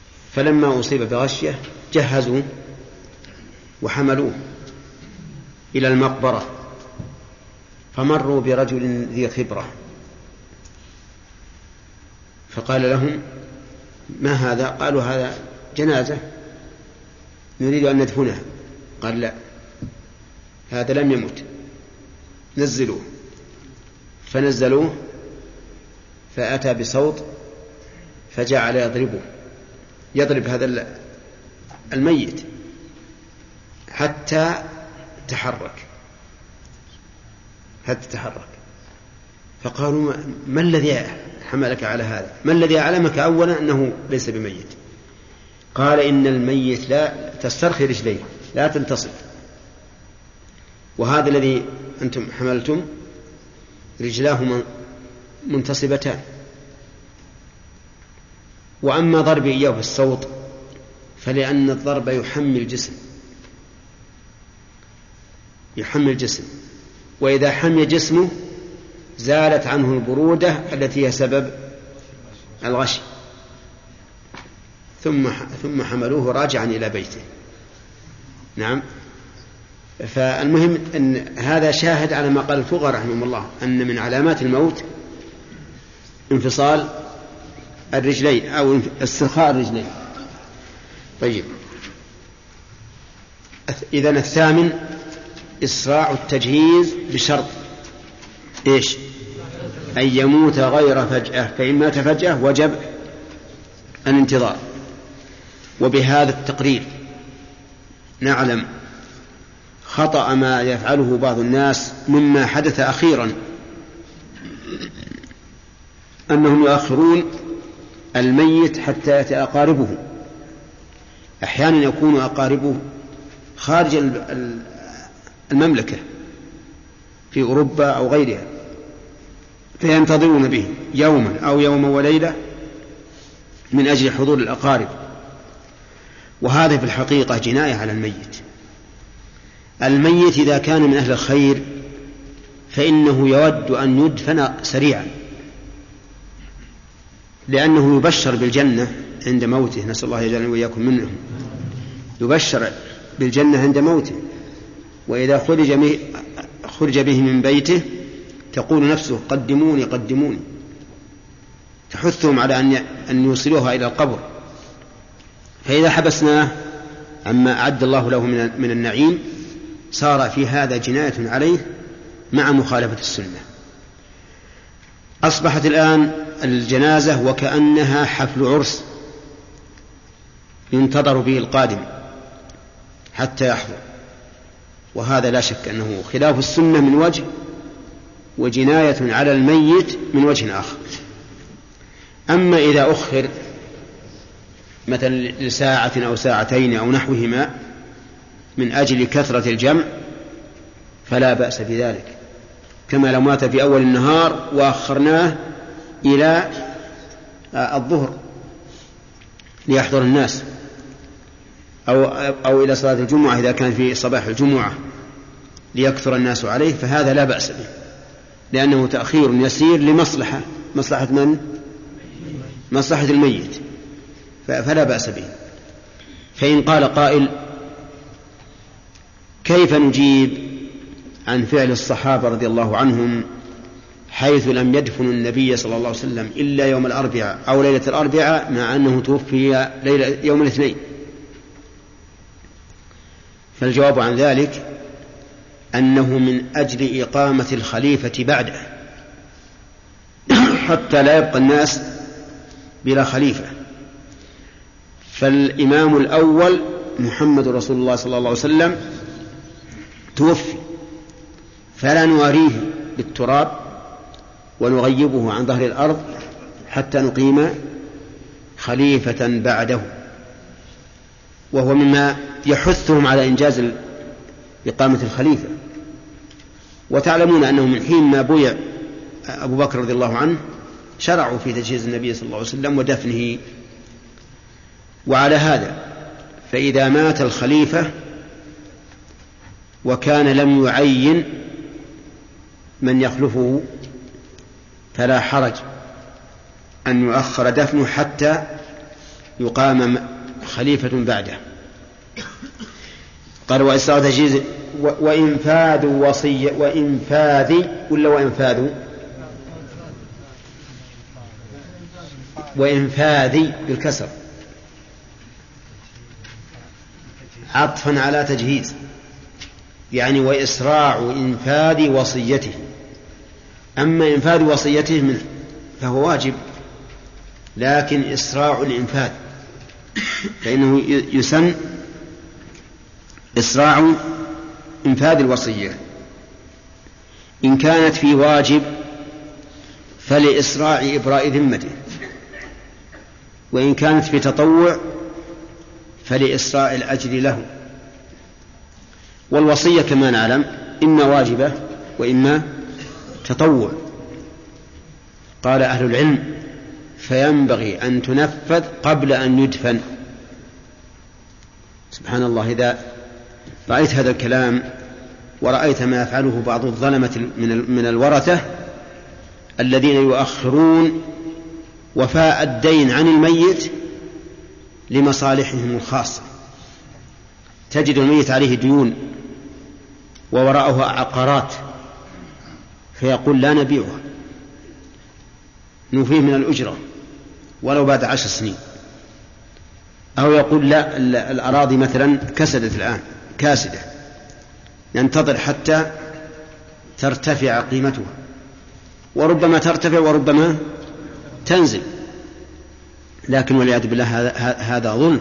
فلما أصيب بغشية جهزوا وحملوه إلى المقبرة فمروا برجل ذي خبرة فقال لهم ما هذا؟ قالوا هذا جنازة نريد أن ندفنها. قال لا، هذا لم يمت، نزلوه. فنزلوه فأتى بصوت فجعل يضربه يضرب هذا الميت حتى تحرك حتى تحرك فقالوا ما الذي حملك على هذا؟ ما الذي أعلمك أولا أنه ليس بميت؟ قال إن الميت لا تسترخي رجليه، لا تنتصب، وهذا الذي أنتم حملتم رجلاه منتصبتان. وأما ضرب إياه بالصوت فلأن الضرب يحمل الجسم يحمل الجسم وإذا حمي جسمه زالت عنه البرودة التي هي سبب الغشي، ثم ثم حملوه راجعا إلى بيته. نعم. فالمهم أن هذا شاهد على ما قال الفقهاء رحمهم الله أن من علامات الموت انفصال الرجلين أو استرخاء الرجلين. طيب، إذن الثامن إسراع التجهيز بشرط إيش؟ أن يموت غير فجأة، فإن مات فجأة وجب الانتظار. وبهذا التقرير نعلم خطأ ما يفعله بعض الناس مما حدث أخيرا، أنهم يؤخرون الميت حتى يأتي أقاربه. أحيانا يكون أقاربه خارج المملكة في أوروبا أو غيرها، فينتظرون به يوما أو يوم وليلة من أجل حضور الأقارب، وهذا في الحقيقة جناية على الميت. الميت إذا كان من أهل الخير فإنه يود أن يدفن سريعا، لأنه يبشر بالجنة عند موته، نسأل الله يجعلنا وإياكم منهم، يبشر بالجنة عند موته. وإذا خرج خرج به من بيته تقول نفسه قدموني قدموني، تحثهم على أن أن يوصلوها إلى القبر. فإذا حبسناه عما أعد الله له من النعيم صار في هذا جناية عليه مع مخالفة السنة. أصبحت الآن الجنازة وكأنها حفل عرس ينتظر به القادم حتى يحضر، وهذا لا شك أنه خلاف السنة من وجه، وجناية على الميت من وجه آخر. أما إذا أخر مثلا لساعة أو ساعتين أو نحوهما من أجل كثرة الجمع فلا بأس بذلك، كما لو مات في أول النهار وأخرناه إلى الظهر ليحضر الناس، أو, أو إلى صلاة الجمعة إذا كان في صباح الجمعة ليكثر الناس عليه، فهذا لا بأس به، لأنه تأخير يسير لمصلحة مصلحة من؟ مصلحة الميت، فلا بأس به. فإن قال قائل كيف نجيب عن فعل الصحابة رضي الله عنهم حيث لم يدفنوا النبي صلى الله عليه وسلم إلا يوم الأربعاء أو ليلة الأربعاء مع أنه توفي ليلة يوم الاثنين؟ فالجواب عن ذلك أنه من أجل إقامة الخليفة بعده حتى لا يبقى الناس بلا خليفة. فالإمام الأول محمد رسول الله صلى الله عليه وسلم توفي، فلا نواريه بالتراب ونغيبه عن ظهر الأرض حتى نقيم خليفة بعده، وهو مما يحثهم على إنجاز إقامة الخليفة. وتعلمون أنه من حين ما بويع أبو بكر رضي الله عنه شرعوا في تجهيز النبي صلى الله عليه وسلم ودفنه. وعلى هذا فإذا مات الخليفة وكان لم يعين من يخلفه فلا حرج أن يؤخر دفنه حتى يقام خليفة بعده. قال وإسراع تجهيز وإنفاذ وصية وإنفاذ ولا وإنفاذ وإنفاذ بالكسر عطفا على تجهيز، يعني وإسراع إنفاذ وصيته. أما إنفاذ وصيته منه فهو واجب، لكن إسراع الإنفاذ فإنه يسن إسراع إنفاذ الوصية. إن كانت في واجب فلإسراع إبراء ذمته، وإن كانت في تطوع فلإسراع الأجر له. والوصية كما نعلم إما واجبة وإما تطوع. قال أهل العلم فينبغي أن تنفذ قبل أن يدفن. سبحان الله، إذا رأيت هذا الكلام ورأيت ما يفعله بعض الظلمة من الورثة الذين يؤخرون وفاء الدين عن الميت لمصالحهم الخاصة، تجد الميت عليه ديون ووراءه عقارات فيقول لا نبيعها نفيه من الأجرة ولو بعد عشر سنين، أو يقول لا الأراضي مثلا كسدت الآن كاسدة ينتظر حتى ترتفع قيمتها، وربما ترتفع وربما تنزل، لكن والعياذ بالله هذا ظلم.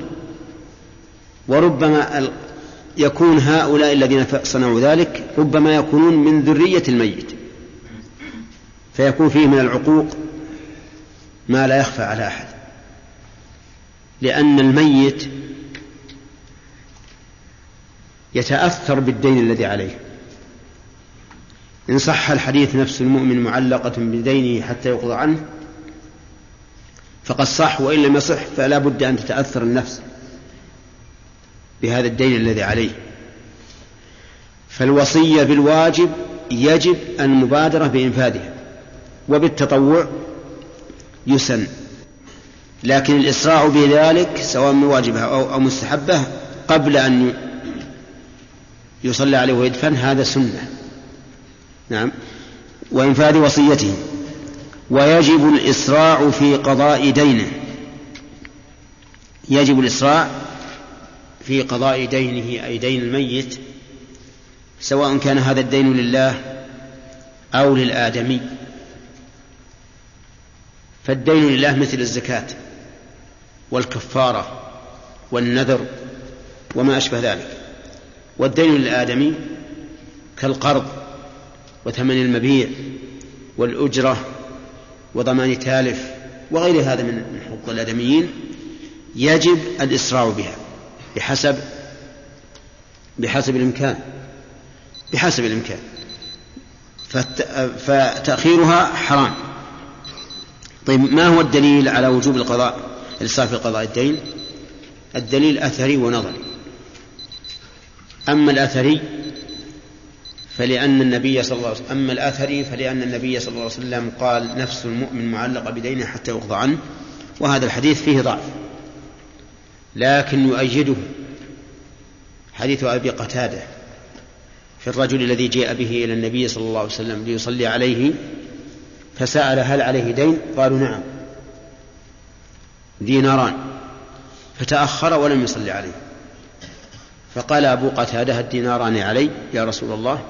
وربما يكون هؤلاء الذين صنعوا ذلك ربما يكونون من ذرية الميت، فيكون فيه من العقوق ما لا يخفى على أحد، لأن الميت يتأثر بالدين الذي عليه. إن صح الحديث نفس المؤمن معلقة بدينه حتى يقضى عنه فقد صح، وإن لم يصح فلا بد أن تتأثر النفس بهذا الدين الذي عليه. فالوصية بالواجب يجب المبادرة بإنفاذها، وبالتطوع يسن، لكن الإسراع بذلك سواء من واجبه أو مستحبه قبل أن يصلى عليه ويدفن هذا سنة. نعم. وإنفاذ وصيته. ويجب الإسراع في قضاء دينه، يجب الإسراع في قضاء دينه أي دين الميت، سواء كان هذا الدين لله أو للآدمي. فالدين لله مثل الزكاة والكفارة والنذر وما أشبه ذلك، والدين للآدمي كالقرض وثمن المبيع والأجرة وضمان تالف وغير هذا من حقوق الآدميين، يجب الإسراع بها بحسب بحسب الإمكان بحسب الإمكان فتأخيرها حرام. طيب، ما هو الدليل على وجوب القضاء الإسراع في قضاء الدين؟ الدليل أثري ونظري. أما الأثري فلأن النبي صلى الله عليه وسلم أما الأثري فلأن النبي صلى الله عليه وسلم قال نفس المؤمن معلقة بدينه حتى يقضى عنه، وهذا الحديث فيه ضعف، لكن يؤيده حديث أبي قتادة في الرجل الذي جاء به إلى النبي صلى الله عليه وسلم ليصلي عليه فسأل هل عليه دين؟ قالوا نعم ديناران، فتأخر ولم يصلي عليه، فقال أبو قتادة الديناران علي يا رسول الله؟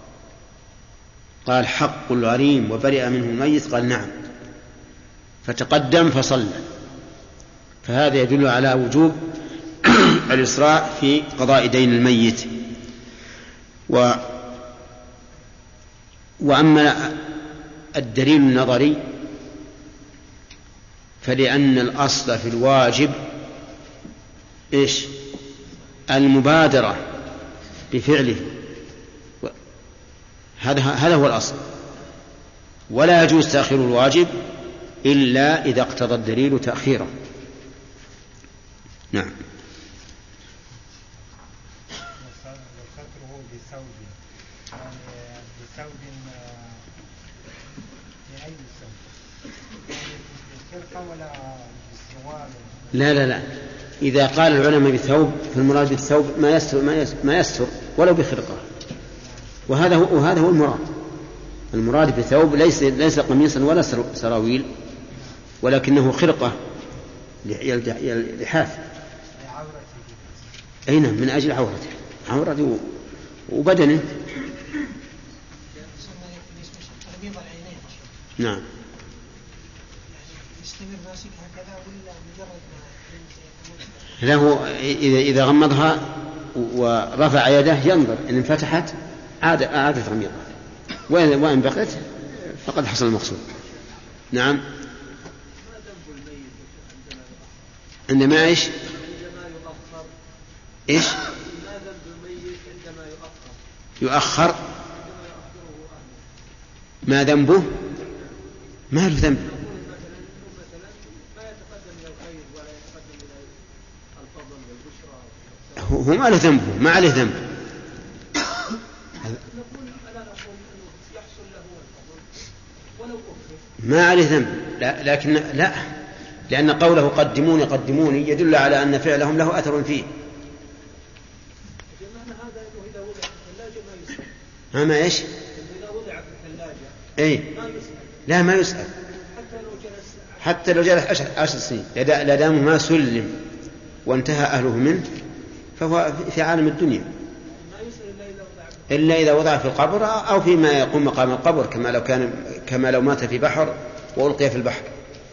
قال حق الغريم وبرئ منه الميت، قال نعم، فتقدم فصلى. فهذا يدل على وجوب الإسراع في قضاء دين الميت. و وأما الدليل النظري فلأن الأصل في الواجب إيش؟ المبادرة بفعله، هذا هذا هو الأصل، ولا يجوز تأخير الواجب إلا إذا اقتضى الدليل تأخيره. نعم. وستره بثوب، يعني بثوب لأي ثوب؟ بالخرقة ولا بالسروال؟ لا لا لا، إذا قال العلماء بثوب فالمراد بالثوب ما يستر ما يستر ولو بخرقة. وهذا هو وهذا هو المراد. المراد بثوب ليس ليس قميصا ولا سراويل، ولكنه خرقة لحاف. أي نعم، من أجل عورته، عورته وبدنه. نعم. له إذا إذا غمضها ورفع يده ينظر، إن انفتحت عاد أعادت غميضها، وإن بقيت فقد حصل المقصود. نعم. عندما إيش إيش يؤخر، ما ذنبه؟ ما له ذنب. هو ما له ذنبه، ما عليه ذنب. ما عليه ذنب، لا لكن لا لأن قوله قدموني قدموني يدل على أن فعلهم له أثر فيه. ها ما إيش؟ أي لا ما يسأل، حتى لو جلس عشر سنين لا دام ما سلم وانتهى أهله منه فهو في عالم الدنيا، إلا إذا وضع في القبر أو فيما يقوم مقام القبر، كما لو كان كما لو مات في بحر وألقي في البحر.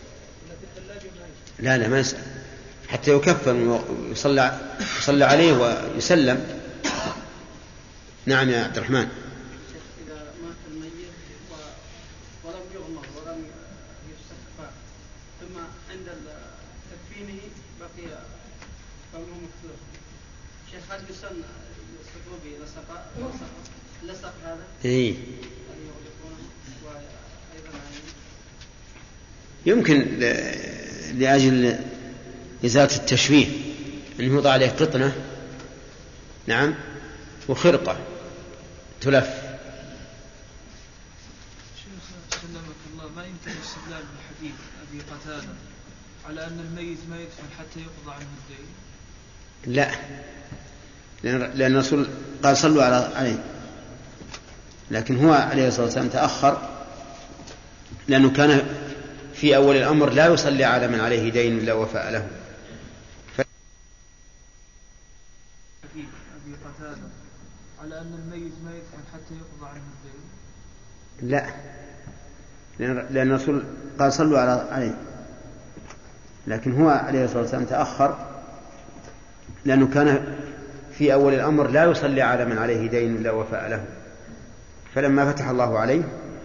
لا لا ما يسأل حتى يكفن ويصلى يصلى عليه ويسلم. نعم يا عبد الرحمن. إذا مات الميت ولم يغمر ولم يستخفى ثم عند تكفينه بقي كونه مفتوح، شيخ هل يسن يستقر به لصق لصق هذا؟ إيه يمكن لأجل إزالة التشويه أنه يوضع عليه قطنة. نعم، وخرقة تلف. شيخ سلمك الله، ما يمكن الاستدلال بالحديث أبي قتادة على أن الميت ما يدفن حتى يقضى عنه الدين؟ لا، لأن الرسول قال صلوا عليه، لكن هو عليه الصلاة والسلام تأخر لأنه كان في أول الأمر لا يصلي على من عليه دين لا وفاء له. ف... أبي قتادة على أن الميت ما يدفن حتى يقضى عنه الدين؟ لا، لأن الرسول قال صلوا عليه، لكن هو عليه الصلاة والسلام تأخر لأنه كان في أول الأمر لا يصلي على من عليه دين لا وفاء له، فلما فتح الله عليه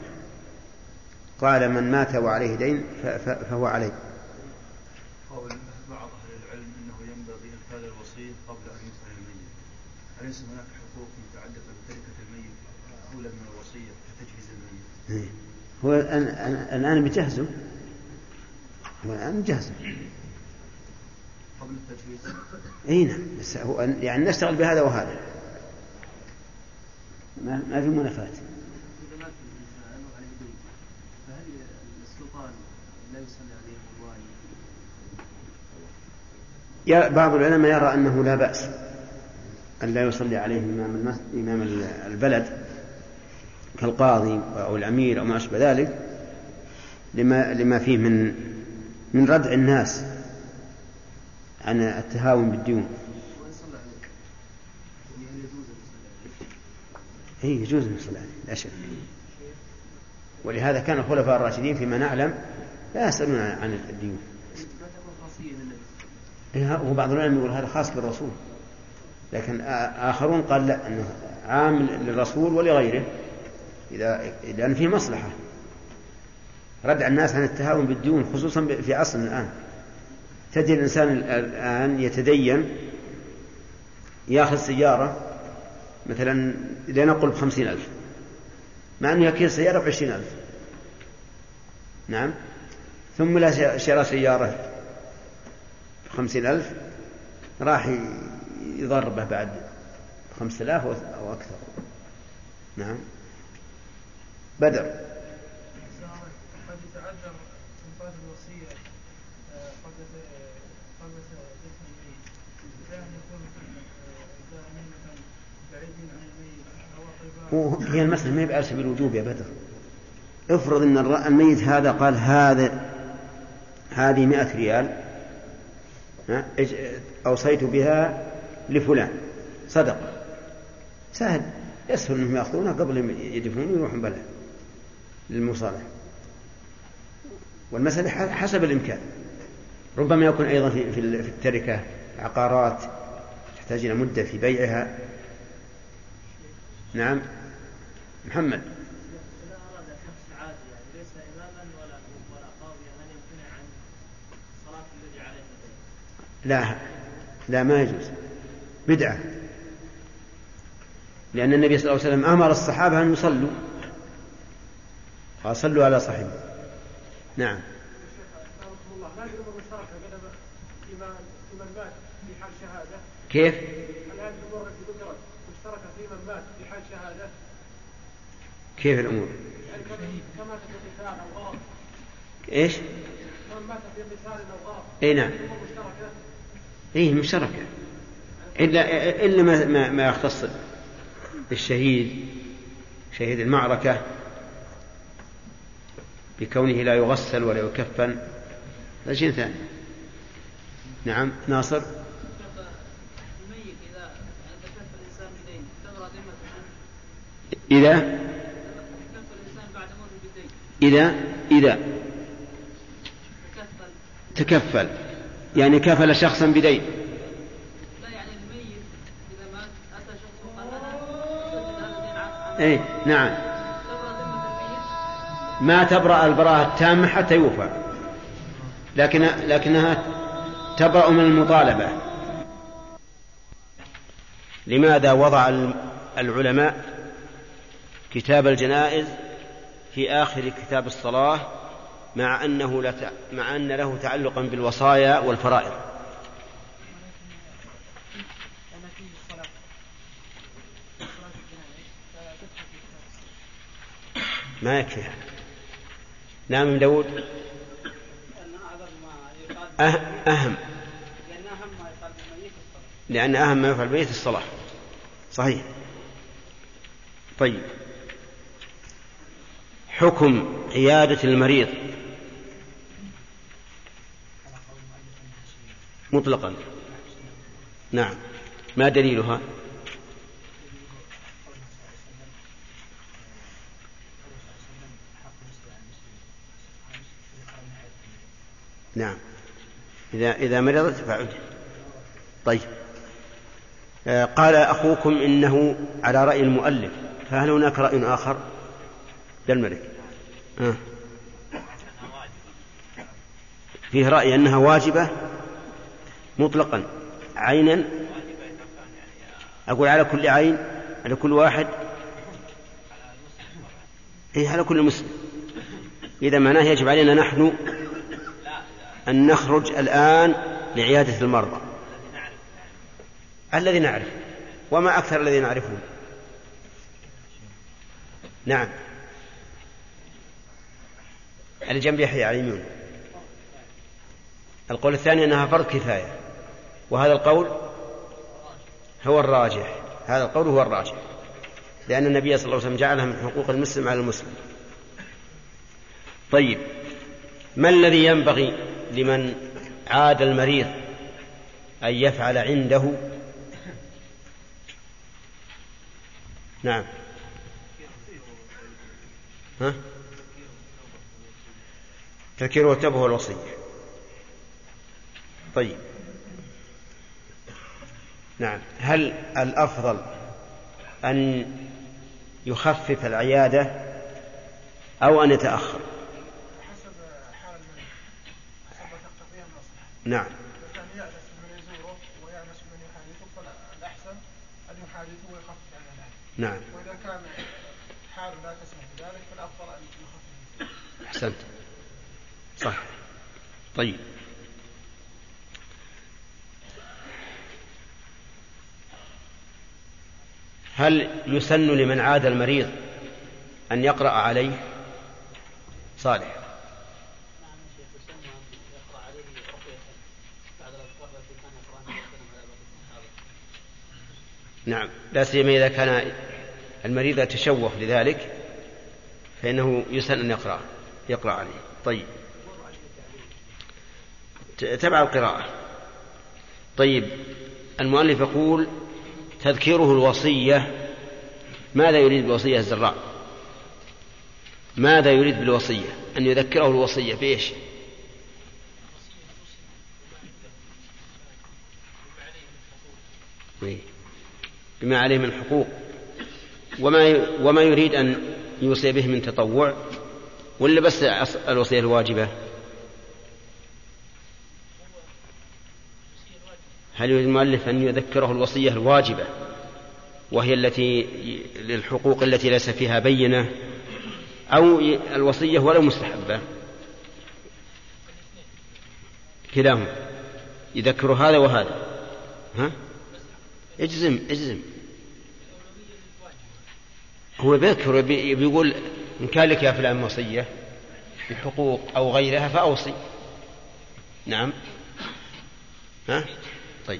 قال من مات وعليه دين فهو عليه. قول بعض أهل العلم أنه ينبغي إنفاذ الوصية قبل أن يدفن الميت، أليس هناك حقوق متعلقة بتركة الميت أولى من الوصية كتجهيز الميت؟ هو الآن بجهزه، هو الآن بجهزه قبل التجهيز. أي نعم، بس هو يعني نشتغل بهذا وهذا، ما ما في منافات. بعض العلماء يرى أنه لا بأس أن لا يصلي عليه إمام, إمام البلد كالقاضي أو الأمير أو ما أشبه ذلك، لما, لما فيه من, من ردع الناس عن التهاون بالديون. إيه يجوز أن يصلي عليه لا شك، ولهذا كان الخلفاء الراشدين فيما نعلم لا يسألون عن الديون. وبعض العلماء يقول هذا خاص بالرسول، لكن آخرون قال لا، أنه عام للرسول ولغيره إذا لأن فيه مصلحة ردع الناس عن التهاون بالديون، خصوصا في عصرنا الآن. تجد الإنسان الآن يتدين يأخذ سيارة مثلا لنقل بخمسين ألف، مع أنه يكيل سيارة بعشرين ألف. نعم، ثم لا شراء سيارة خمسين ألف راح يضربه بعد خمسة آلاف أو أكثر. نعم. بدر. قد يتعذر إنفاذ الوصية قد قد دفن الميت، إذا يكون الدائمين بعيدين عن الميت أو أقرباء هي المسألة ما يبقى على سبيل الوجوب يا بدر. افرض أن الميت هذا قال هذا هذه مئة ريال أوصيت بها لفلان صدقة، سهل يسهل أنهم يأخذونها قبل يدفنون ويروحون بلها للمصالحة. والمسألة حسب الإمكان. ربما يكون أيضا في في التركة عقارات تحتاج إلى مدة في بيعها. نعم محمد. إذا أراد الحبس عادي يعني ليس إماما ولا ولا قاضيا أن يمتنع عن صلاة الذي عليه الدين؟ لا لا ما يجوز، بدعة، لأن النبي صلى الله عليه وسلم أمر الصحابة أن يصلوا وصلوا على صاحبه. نعم. لا يجوز المشتركة في من مات في حال شهادة. كيف؟ هل هذه الأمور التي ذكرت مشتركة في من مات في حال شهادة؟ كيف الأمور؟ يعني كما في قتال أو غرض. إيش؟ من مات في قتال أو غرض. إيه نعم. مشتركة. إيه مشتركة. إلا إلا ما ما, ما يختص بالشهيد شهيد المعركة بكونه لا يغسل ولا يكفن، هذا شيء ثاني. نعم ناصر. الميت إذا تكفل الإنسان بدين تبرأ ذمته عنه. إذا تكفل الإنسان بعد موته بالدين. إذا إذا تكفل. تكفل يعني كفل شخصا بدين. لا يعني الميت إذا مات أتى شخص وقال أنا أسدد هذا الدين عنه. إيه نعم. تبرأ ذمة الميت. ما تبرأ البراءة التامة حتى يوفى، لكن لكنها تبرأ من المطالبة. لماذا وضع العلماء كتاب الجنائز في آخر كتاب الصلاة مع أنه لا مع أن له تعلقا بالوصايا والفرائض؟ ما يكفي. نعم من داود. أهم لأن أهم ما يفعل بالميت الصلاة. صحيح. طيب حكم عيادة المريض مطلقا. نعم ما دليلها؟ نعم إذا إذا مرضت فعد. طيب آه قال أخوكم إنه على رأي المؤلف، فهل هناك رأي آخر؟ بالملك آه. فيه رأي أنها واجبة مطلقا عينا. أقول على كل عين، على كل واحد، إيه على كل مسلم. إذا معناه يجب علينا نحن أن نخرج الآن لعيادة المرضى الذي نعرف، وما أكثر الذي نعرفه. نعم الجنب يحيى على اليمين. القول الثاني أنها فرض كفاية، وهذا القول هو الراجح. هذا القول هو الراجح، لأن النبي صلى الله عليه وسلم جعلها من حقوق المسلم على المسلم. طيب ما الذي ينبغي لمن عاد المريض أن يفعل عنده؟ نعم ها؟ تذكيره والتوبة والوصية. طيب نعم هل الأفضل أن يخفف العيادة أو أن يتأخر؟ حسب حال المريض، حسب تقتضيه المصلحة. نعم. إذا كان يأنس من يزوره ويأنس من يحادثه فالأحسن أن يحادثه ويخفف عن ذلك. نعم. وإذا كان حاله لا تسمح بذلك فالأفضل أن يخفف. أحسنت صح. طيب هل يسن لمن عاد المريض أن يقرأ عليه؟ صالح. نعم لا سيما إذا كان المريض يتشوف لذلك فإنه يسن أن يقرأ يقرأ عليه. طيب تبع القراءة. طيب المؤلف يقول تذكيره الوصية. ماذا يريد بالوصية الزراع؟ ماذا يريد بالوصية؟ أن يذكره الوصية بإيش؟ بما عليه من حقوق، وما وما يريد أن يوصي به من تطوع، ولا بس الوصية الواجبة؟ هل يريد المؤلف أن يذكره الوصية الواجبة وهي التي للحقوق التي ليس فيها بينة، أو الوصية ولو مستحبة؟ كلاهما يذكر هذا وهذا. ها اجزم اجزم. هو بيذكر بيقول إن كان لك يا فلان وصية بحقوق أو غيرها فأوصي. نعم. ها طيب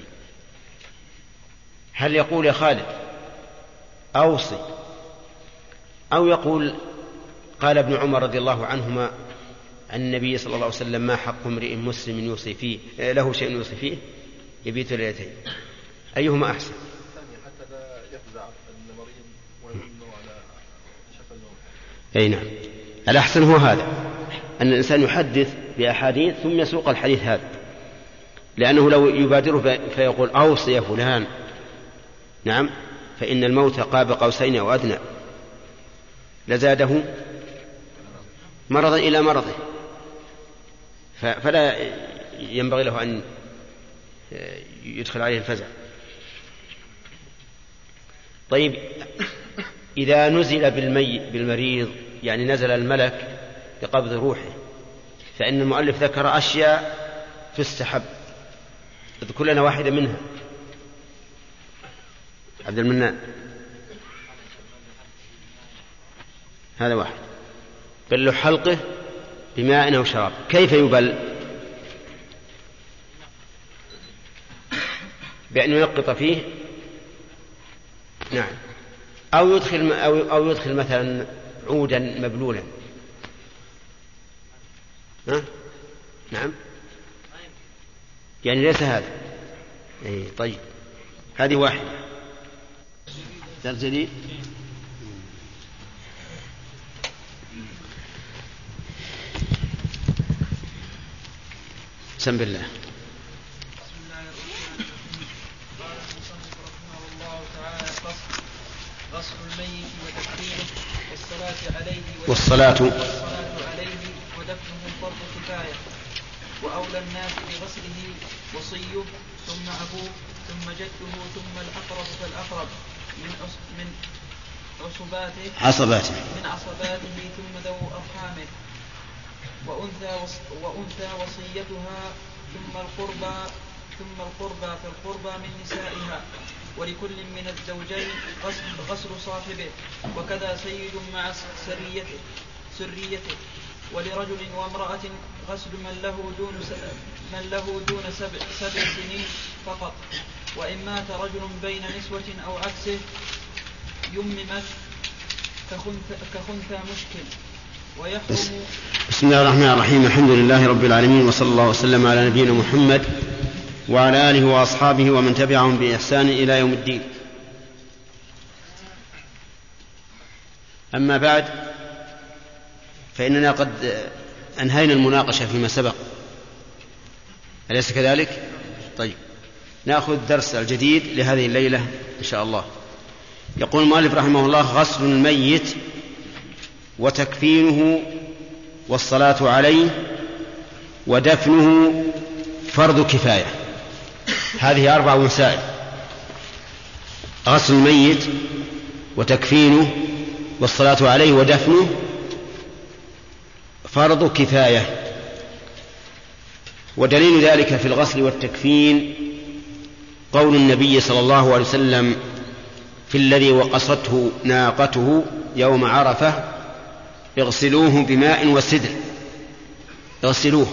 هل يقول يا خالد أوصي، أو يقول قال ابن عمر رضي الله عنهما عن النبي صلى الله عليه وسلم ما حق امرئ مسلم يوصي فيه له شيء يوصي فيه يبيت ليلتين؟ أيهما أحسن؟ حتى لا يفزع المريض ويظن على شفا النوم. أي نعم. الأحسن هو هذا، أن الإنسان يحدث بأحاديث ثم يسوق الحديث هذا، لأنه لو يبادره فيقول أوصي يا فلان، نعم، فإن الموت قاب قوسين أو أدنى لزاده مرضا إلى مرضه، فلا ينبغي له أن يدخل عليه الفزع. طيب إذا نزل بالمي بالمريض يعني نزل الملك بقبض روحه، فإن المؤلف ذكر أشياء تستحب، اذكر لنا واحدة منها عبد المنان. هذا واحد. بل له حلقه بماء أو شراب. كيف يبل؟ بأن ينقط فيه، نعم، أو يدخل أو أو يدخل مثلا عودا مبلولا. ها؟ نعم، يعني ليس هذا. أي طيب، هذه واحدة. درس جديد. بسم الله. بسم الله الرحمن الرحيم. قال المصنف رحمه الله تعالى: فصل غسل الميت وتكفينه والصلاة عليه والصلاة والصلاة عليه ودفنه فرض كفاية، وأولى الناس بغسله وصيه ثم أبوه ثم جده ثم الأقرب فالأقرب من من عصباته عصباته من عصباته ثم ذو أرحامه، وأنثى وأنثى وصيتها ثم القربى ثم القربى فالقربى من نسائها، ولكل من الزوجين غسل, غسل صاحبه، وكذا سيد مع سريته سريته ولرجل وامرأة غسل من له دون من له دون سبع, سبع سنين فقط، وإن مات رجل بين نسوة أو عكسه يممت كخنثى مشكل ويحرم. بسم الله الرحمن الرحيم. الحمد لله رب العالمين، وصلى الله وسلم على نبينا محمد وعلى آله وأصحابه ومن تبعهم بإحسان إلى يوم الدين. أما بعد، فإننا قد أنهينا المناقشة فيما سبق، أليس كذلك؟ طيب، نأخذ الدرس الجديد لهذه الليلة إن شاء الله. يقول المؤلف رحمه الله: غسل الميت وتكفينه والصلاة عليه ودفنه فرض كفاية. هذه أربع مسائل: غسل الميت وتكفينه والصلاة عليه ودفنه فرض كفاية. ودليل ذلك في الغسل والتكفين قول النبي صلى الله عليه وسلم في الذي وقصته ناقته يوم عرفة: اغسلوه بماء وسدر. اغسلوه،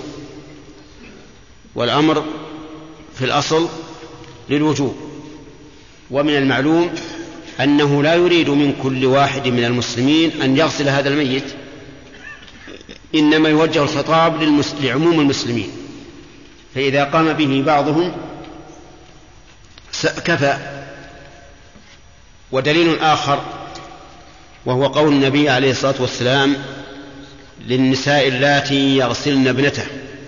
والأمر في الأصل للوجوب، ومن المعلوم أنه لا يريد من كل واحد من المسلمين أن يغسل هذا الميت، إنما يوجه الخطاب لعموم المسلمين، فإذا قام به بعضهم كفى. ودليل آخر وهو قول النبي عليه الصلاة والسلام للنساء اللاتي يغسلن ابنته،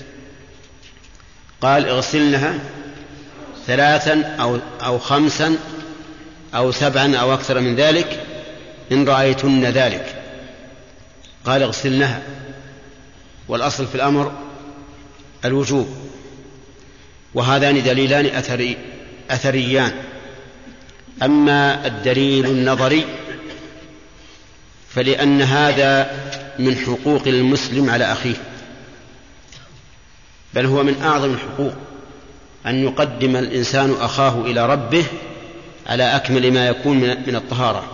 قال اغسلنها ثلاثا أو, أو خمسا أو سبعا أو أكثر من ذلك إن رأيتن ذلك، قال اغسلنها، والأصل في الأمر الوجوب. وهذان دليلان أثري أثريان. أما الدليل النظري فلأن هذا من حقوق المسلم على أخيه، بل هو من أعظم الحقوق أن يقدم الإنسان أخاه إلى ربه على أكمل ما يكون من الطهارة.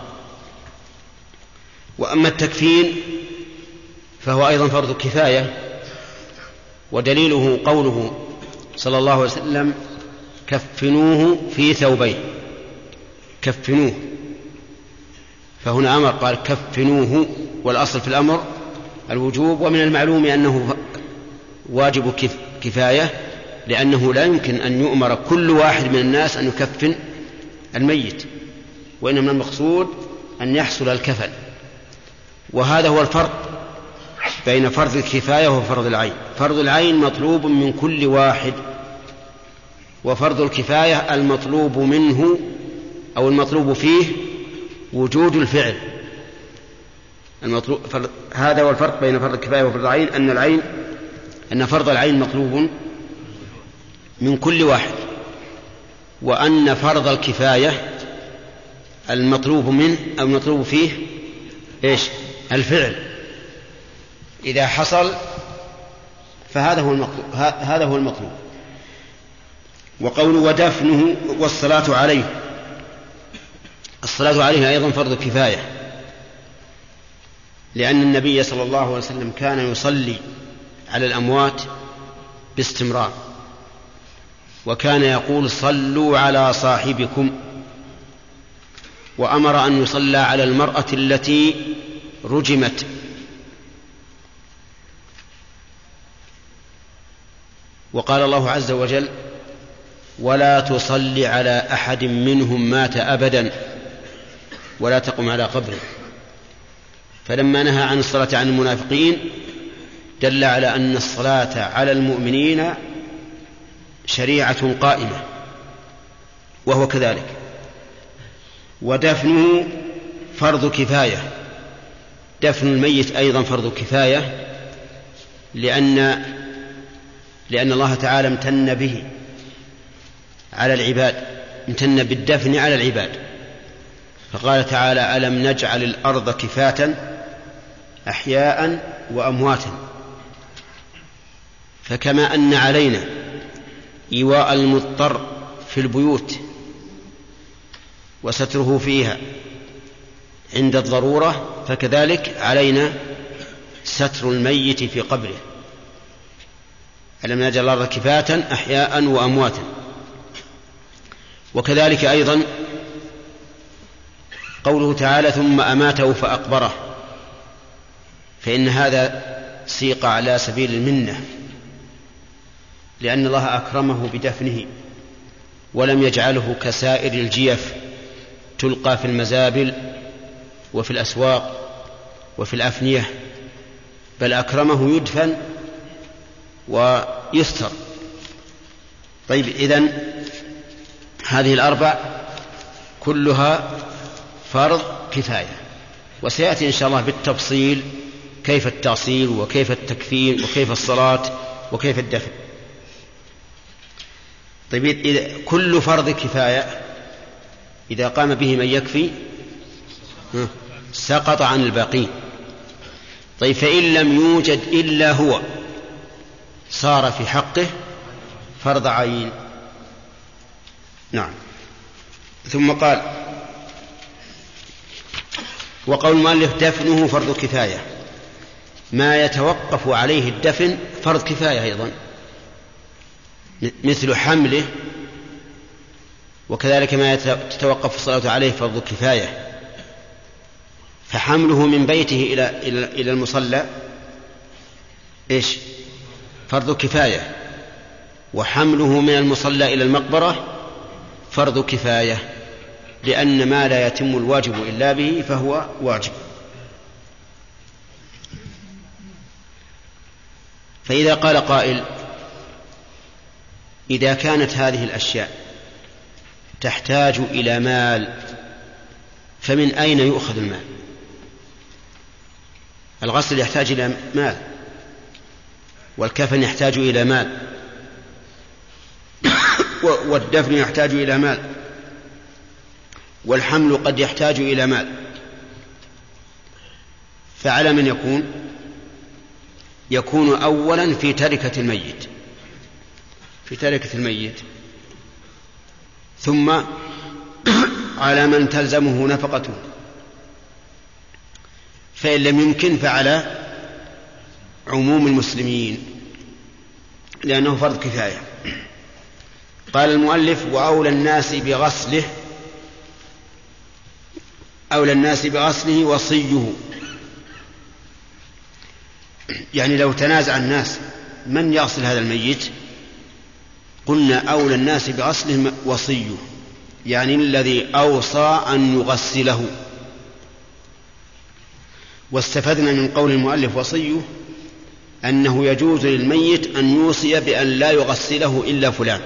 وأما التكفين فهو أيضا فرض كفاية، ودليله قوله صلى الله عليه وسلم كفنوه في ثوبين، كفنوه، فهنا أمر قال كفنوه، والأصل في الأمر الوجوب. ومن المعلوم أنه واجب كفاية، لأنه لا يمكن أن يؤمر كل واحد من الناس أن يكفن الميت، وإنما المقصود أن يحصل الكفن. وهذا هو الفرق بين فرض الكفاية وفرض العين. فرض العين مطلوب من كل واحد، وفرض الكفاية المطلوب منه أو المطلوب فيه وجود الفعل. المطلوب فرض هذا هو الفرق بين فرض الكفاية وفرض العين، أن العين أن فرض العين مطلوب من كل واحد، وأن فرض الكفاية المطلوب منه أو المطلوب فيه إيش؟ الفعل. إذا حصل فهذا هو المطلوب، هذا هو المطلوب. وقول ودفنه والصلاة عليه، الصلاة عليه أيضا فرض كفاية، لأن النبي صلى الله عليه وسلم كان يصلي على الأموات باستمرار، وكان يقول صلوا على صاحبكم، وأمر أن يصلى على المرأة التي رجمت. وقال الله عز وجل ولا تصل على أحد منهم مات أبدا ولا تقم على قبره. فلما نهى عن الصلاة عن المنافقين دل على أن الصلاة على المؤمنين شريعة قائمة، وهو كذلك. ودفنه فرض كفاية، دفن الميت أيضا فرض كفاية، لأن لأن الله تعالى امتن به على العباد، امتن بالدفن على العباد، فقال تعالى ألم نجعل الأرض كفاة أحياء وأمواتا. فكما أن علينا إيواء المضطر في البيوت وستره فيها عند الضرورة، فكذلك علينا ستر الميت في قبره. ألم نجعل الأرض كفاة أحياء وأمواتا. وكذلك أيضا قوله تعالى ثم أماته فأقبره، فإن هذا سيق على سبيل المنة، لأن الله أكرمه بدفنه ولم يجعله كسائر الجيف تلقى في المزابل وفي الأسواق وفي الأفنية، بل أكرمه يدفن ويستر. طيب، إذن هذه الأربع كلها فرض كفاية، وسيأتي إن شاء الله بالتفصيل كيف التأصيل وكيف التكفين وكيف الصلاة وكيف الدفن. طيب، إذا كل فرض كفاية إذا قام به من يكفي سقط عن الباقين. طيب، فإن لم يوجد إلا هو صار في حقه فرض عين. نعم. ثم قال وقول المؤلف دفنه فرض كفاية، ما يتوقف عليه الدفن فرض كفاية أيضا، مثل حمله وكذلك ما تتوقف الصلاة عليه فرض كفاية، فحمله من بيته إلى إلى المصلى إيش؟ فرض كفاية، وحمله من المصلى إلى المقبرة فرض كفاية، لأن ما لا يتم الواجب إلا به فهو واجب. فإذا قال قائل: إذا كانت هذه الأشياء تحتاج إلى مال فمن أين يؤخذ المال؟ الغسل يحتاج إلى مال، والكفن يحتاج إلى مال، والدفن يحتاج إلى مال، والحمل قد يحتاج إلى مال، فعلى من يكون؟ يكون أولا في تركة الميت في تركة الميت ثم على من تلزمه نفقته، فإن لم يمكن فعلى عموم المسلمين لأنه فرض كفاية. قال المؤلف: وأولى الناس بغسله أولى الناس بغسله وصيه. يعني لو تنازع الناس من يغسل هذا الميت قلنا أولى الناس بغسله وصيه، يعني الذي أوصى أن يغسله. واستفدنا من قول المؤلف وصيه أنه يجوز للميت أن يوصي بأن لا يغسله إلا فلان،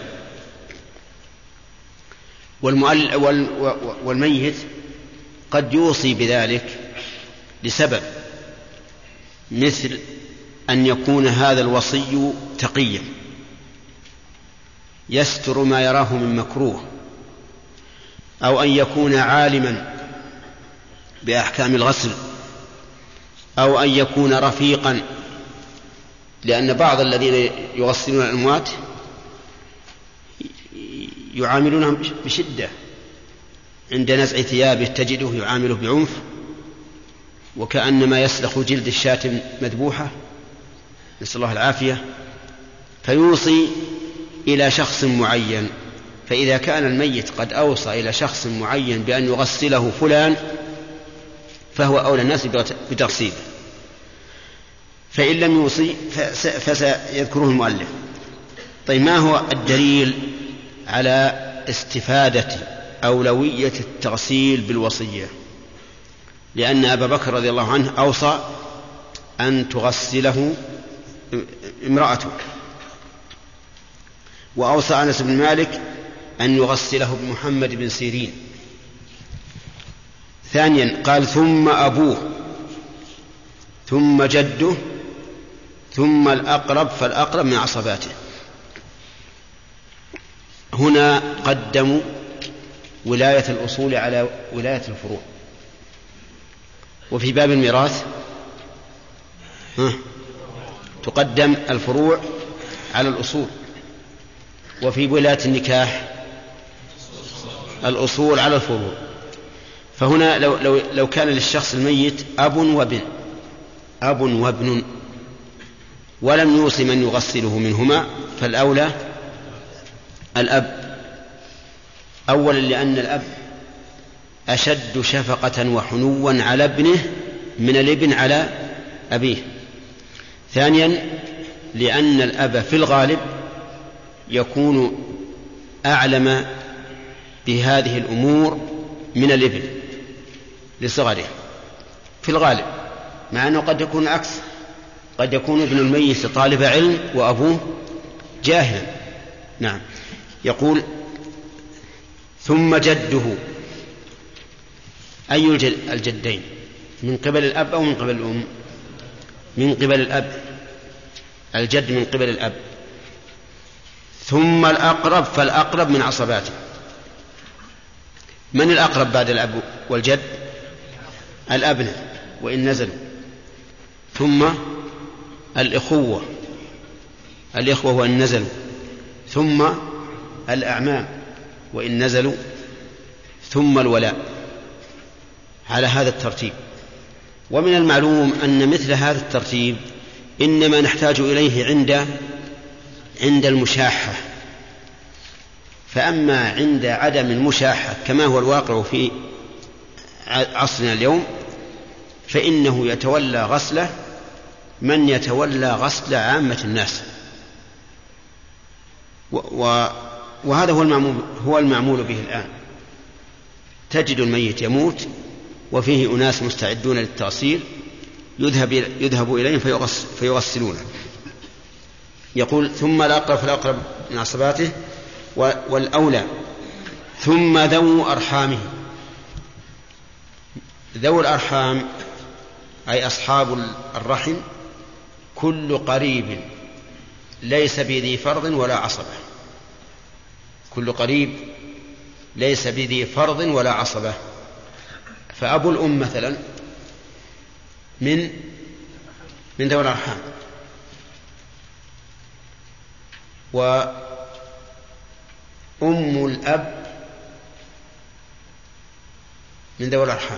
والميت قد يوصي بذلك لسبب، مثل أن يكون هذا الوصي تقيا يستر ما يراه من مكروه، أو أن يكون عالما بأحكام الغسل، أو أن يكون رفيقا، لأن بعض الذين يغسلون الأموات يعاملونهم بشدة، عند نزع ثيابه تجده يعامله بعنف وكأنما يسلخ جلد الشاة مذبوحة، نسأل الله العافية، فيوصي إلى شخص معين. فإذا كان الميت قد أوصى إلى شخص معين بأن يغسله فلان فهو أولى الناس بتغسيله، فإن لم يوصي فسيذكره المؤلف. طيب، ما هو الدليل على استفادة أولوية التغسيل بالوصية؟ لأن أبا بكر رضي الله عنه أوصى أن تغسله امرأته، وأوصى أنس بن مالك أن يغسله بمحمد بن سيرين. ثانيا قال: ثم أبوه، ثم جده، ثم الأقرب فالأقرب من عصباته. هنا قدموا ولاية الأصول على ولاية الفروع. وفي باب الميراث تقدم الفروع على الأصول، وفي ولاية النكاح الأصول على الفروع. فهنا لو, لو, لو كان للشخص الميت أب وابن أب وابن ولم يوصي من يغسله منهما فالأولى الأب، أولا لأن الأب أشد شفقة وحنوا على ابنه من الابن على أبيه. ثانيا لأن الأب في الغالب يكون أعلم بهذه الأمور من الابن لصغره في الغالب، مع أنه قد يكون العكس، قد يكون ابن الميت طالب علم وأبوه جاهلا. نعم. يقول: ثم جده. أي الجدين؟ من قبل الأب أو من قبل الأم؟ من قبل الأب، الجد من قبل الأب. ثم الأقرب فالأقرب من عصباته. من الأقرب بعد الأب والجد؟ الأبناء وإن نزلوا. ثم الإخوة الإخوة وإن نزلوا. ثم الأعمام وإن نزلوا. ثم الولاء، على هذا الترتيب. ومن المعلوم أن مثل هذا الترتيب إنما نحتاج إليه عند عند المشاحة، فأما عند عدم المشاحة كما هو الواقع في عصرنا اليوم فإنه يتولى غسله من يتولى غسل عامة الناس، وهذا هو المعمول, هو المعمول به الآن. تجد الميت يموت وفيه أناس مستعدون للتغسيل يذهب, يذهب إليهم فيغسل فيغسلونه. يقول ثم الأقرب فالأقرب من عصباته والأولى ثم ذو أرحامه. ذو الأرحام أي أصحاب الرحم كل قريب ليس بذي فرض ولا عصبة، كل قريب ليس بذي فرض ولا عصبة. فأبو الأم مثلا من من ذوي الأرحام، وأم الأب من ذوي الأرحام،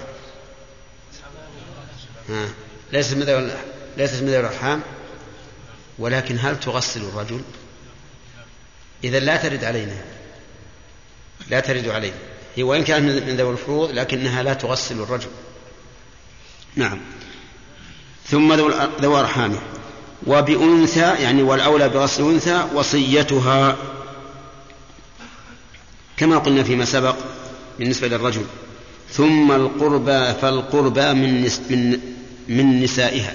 ليست من ذوي ليست من ذوي الأرحام. ولكن هل تغسل الرجل؟ إذا لا ترد علينا، لا ترد علينا، هي وإن كانت من ذوي الفروض لكنها لا تغسل الرجل. نعم. ثم ذو أرحامه وبأنثى يعني والأولى بغسل أنثى وصيتها كما قلنا فيما سبق بالنسبة للرجل. ثم القربى فالقربى من, نس من, من نسائها،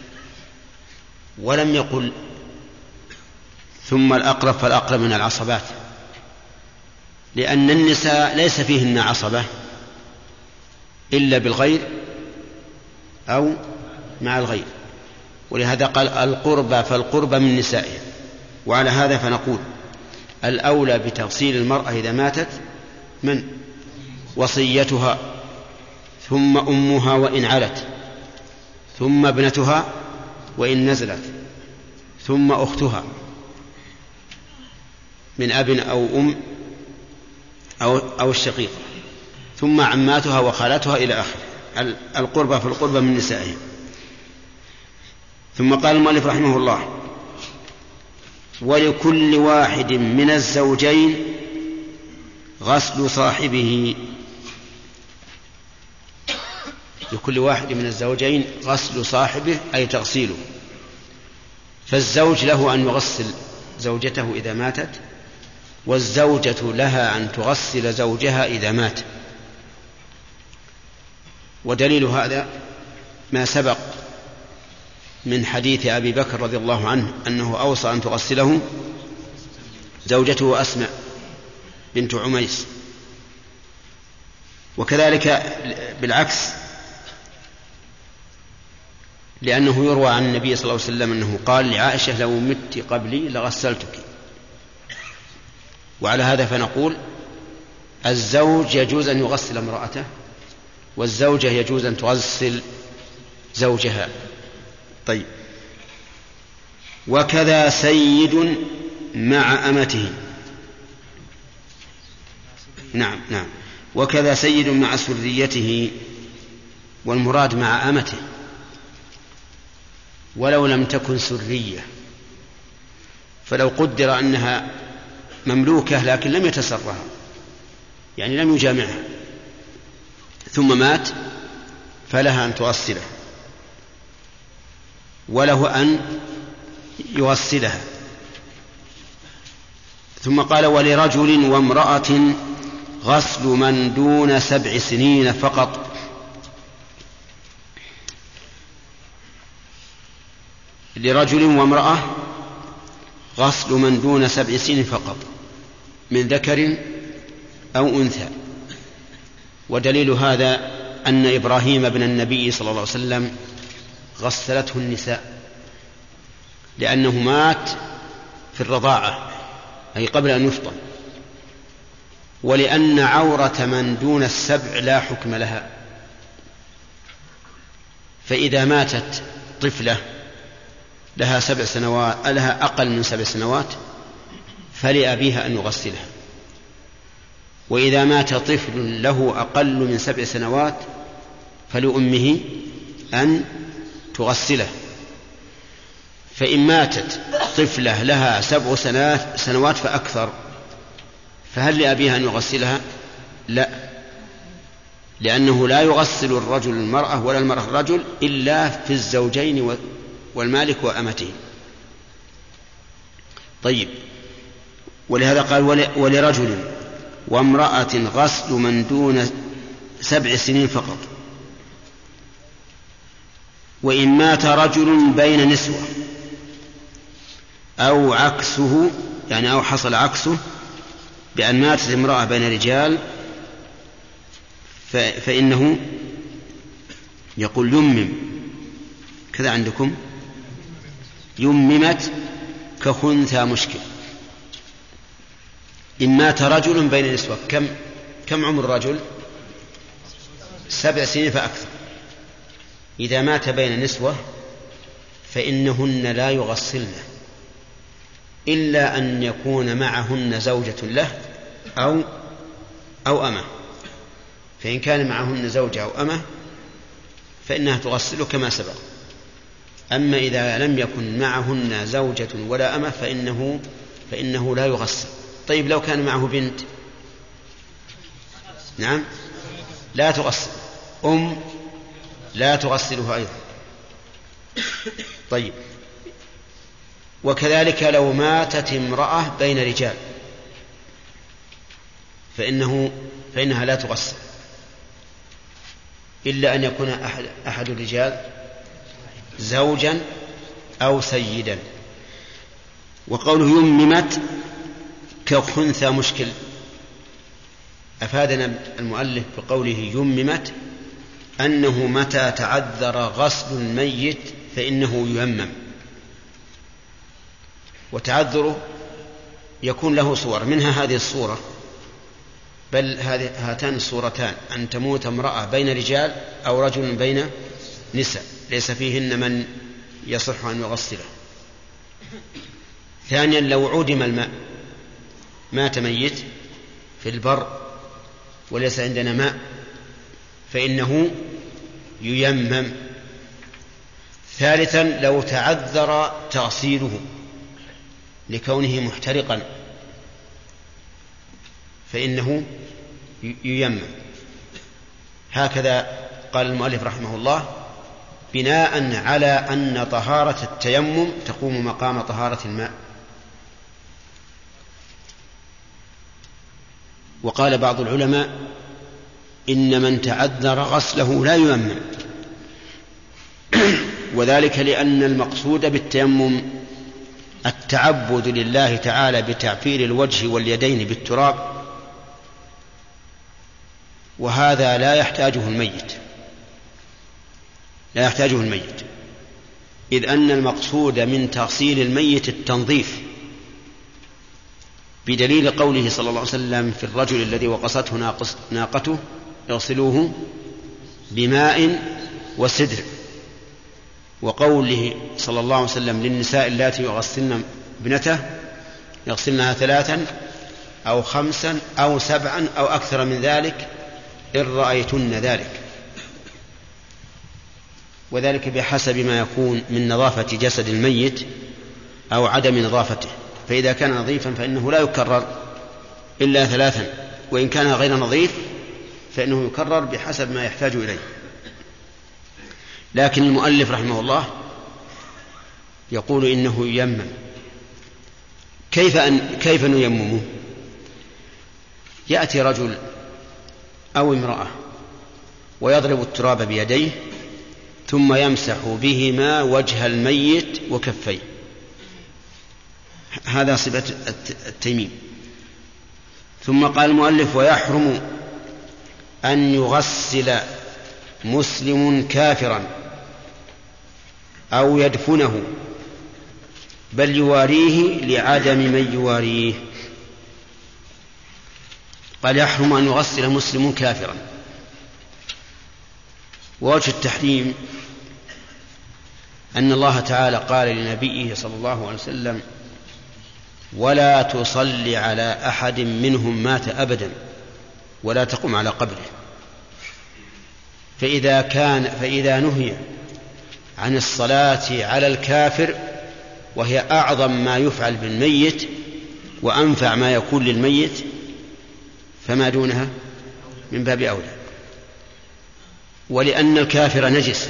ولم يقل ثم الأقرب فالأقرب من العصبات، لأن النساء ليس فيهن عصبة إلا بالغير أو مع الغير، ولهذا قال القربى فالقربى من نسائها. وعلى هذا فنقول الأولى بتغسيل المرأة إذا ماتت من وصيتها، ثم أمها وإن علت، ثم ابنتها وإن نزلت، ثم أختها من أب أو أم أو, أو الشقيقة، ثم عماتها وخالاتها إلى آخره. القربى فالقربى من نسائهم. ثم قال المؤلف رحمه الله ولكل واحد من الزوجين غسل صاحبه. لكل واحد من الزوجين غسل صاحبه أي تغسيله. فالزوج له أن يغسل زوجته إذا ماتت، والزوجة لها أن تغسل زوجها إذا مات. ودليل هذا ما سبق من حديث أبي بكر رضي الله عنه أنه أوصى أن تغسله زوجته أسماء بنت عميس. وكذلك بالعكس، لأنه يروى عن النبي صلى الله عليه وسلم أنه قال لعائشة لو مت قبلي لغسلتك. وعلى هذا فنقول الزوج يجوز أن يغسل امرأته، والزوجة يجوز أن تغسل زوجها. طيب. وكذا سيد مع أمته. نعم نعم وكذا سيد مع سريته، والمراد مع أمته ولو لم تكن سرية، فلو قدر أنها مملوكة لكن لم يتسرها يعني لم يجامعها ثم مات فلها أن تغسله، وله أن يغسلها. ثم قال ولرجل وامرأة غسل من دون سبع سنين فقط. لرجل وامرأة غسل من دون سبع سنين فقط من ذكر أو أنثى. ودليل هذا أن إبراهيم ابن النبي صلى الله عليه وسلم غسلته النساء لأنه مات في الرضاعة أي قبل أن يفطن، ولأن عورة من دون السبع لا حكم لها. فإذا ماتت طفلة لها سبع سنوات لها أقل من سبع سنوات فلأبيها أن يغسلها، وإذا مات طفل له أقل من سبع سنوات فلأمه أن تغسله. فإن ماتت طفلة لها سبع سنوات فأكثر فهل لأبيها أن يغسلها؟ لا، لأنه لا يغسل الرجل المرأة ولا المرأة الرجل إلا في الزوجين والمالك وأمته. طيب، ولهذا قال ولرجل وامرأة غسل من دون سبع سنين فقط. وإن مات رجل بين نسوة أو عكسه، يعني أو حصل عكسه بأن ماتت امرأة بين رجال، فإنه يقول يمم، كذا عندكم يممت كخنثى مشكل. إن مات رجل بين نسوة، كم كم عمر الرجل؟ سبع سنين فأكثر. إذا مات بين نسوة فإنهن لا يغسلن إلا أن يكون معهن زوجة له أو أو أمه. فإن كان معهن زوجة أو أمه فإنها تغسل كما سبق. أما إذا لم يكن معهن زوجة ولا أمه فإنه فإنه لا يغسل. طيب، لو كان معه بنت؟ نعم، لا تغسل. أم لا تغسلها أيضا. طيب، وكذلك لو ماتت امرأة بين رجال فإنه فإنها لا تغسل إلا أن يكون أحد, أحد الرجال زوجا أو سيدا. وقوله يممت كخنثى مشكل، أفادنا المؤلف بقوله يممت أنه متى تعذر غسل الميت فإنه ييمم. وتعذره يكون له صور، منها هذه الصورة، بل هاتان الصورتان: أن تموت امرأة بين رجال أو رجل بين نساء ليس فيهن من يصح أن يغسله. ثانيا، لو عدم الماء، مات ميت في البر وليس عندنا ماء فإنه ييمم. ثالثا، لو تعذر تغسيله لكونه محترقا فإنه ييمم. هكذا قال المؤلف رحمه الله بناء على أن طهارة التيمم تقوم مقام طهارة الماء. وقال بعض العلماء إن من تعذر غسله لا ييمم، وذلك لأن المقصود بالتيمم التعبد لله تعالى بتعفير الوجه واليدين بالتراب، وهذا لا يحتاجه الميت لا يحتاجه الميت إذ أن المقصود من تغسيل الميت التنظيف، بدليل قوله صلى الله عليه وسلم في الرجل الذي وقصته ناقته يغسلوه بماء وسدر، وقوله صلى الله عليه وسلم للنساء اللاتي يغسلن ابنته يغسلنها ثلاثا أو خمسا أو سبعا أو أكثر من ذلك إن رأيتن ذلك، وذلك بحسب ما يكون من نظافة جسد الميت أو عدم نظافته. فإذا كان نظيفا فإنه لا يكرر إلا ثلاثا، وإن كان غير نظيف فإنه يكرر بحسب ما يحتاج إليه. لكن المؤلف رحمه الله يقول إنه ييمم. كيف أن كيف نيممه؟ يأتي رجل أو امرأة ويضرب التراب بيديه ثم يمسح بهما وجه الميت وكفيه، هذا صفة التيميم. ثم قال المؤلف ويحرم أن يغسل مسلم كافرا أو يدفنه بل يواريه لعدم من يواريه. قال يحرم أن يغسل مسلم كافرا. ووجه التحريم أن الله تعالى قال لنبيه صلى الله عليه وسلم ولا تصل على أحد منهم مات أبدا ولا تقم على قبره. فإذا كان فإذا نهي عن الصلاة على الكافر وهي أعظم ما يفعل بالميت وأنفع ما يكون للميت فما دونها من باب أولى. ولأن الكافر نجس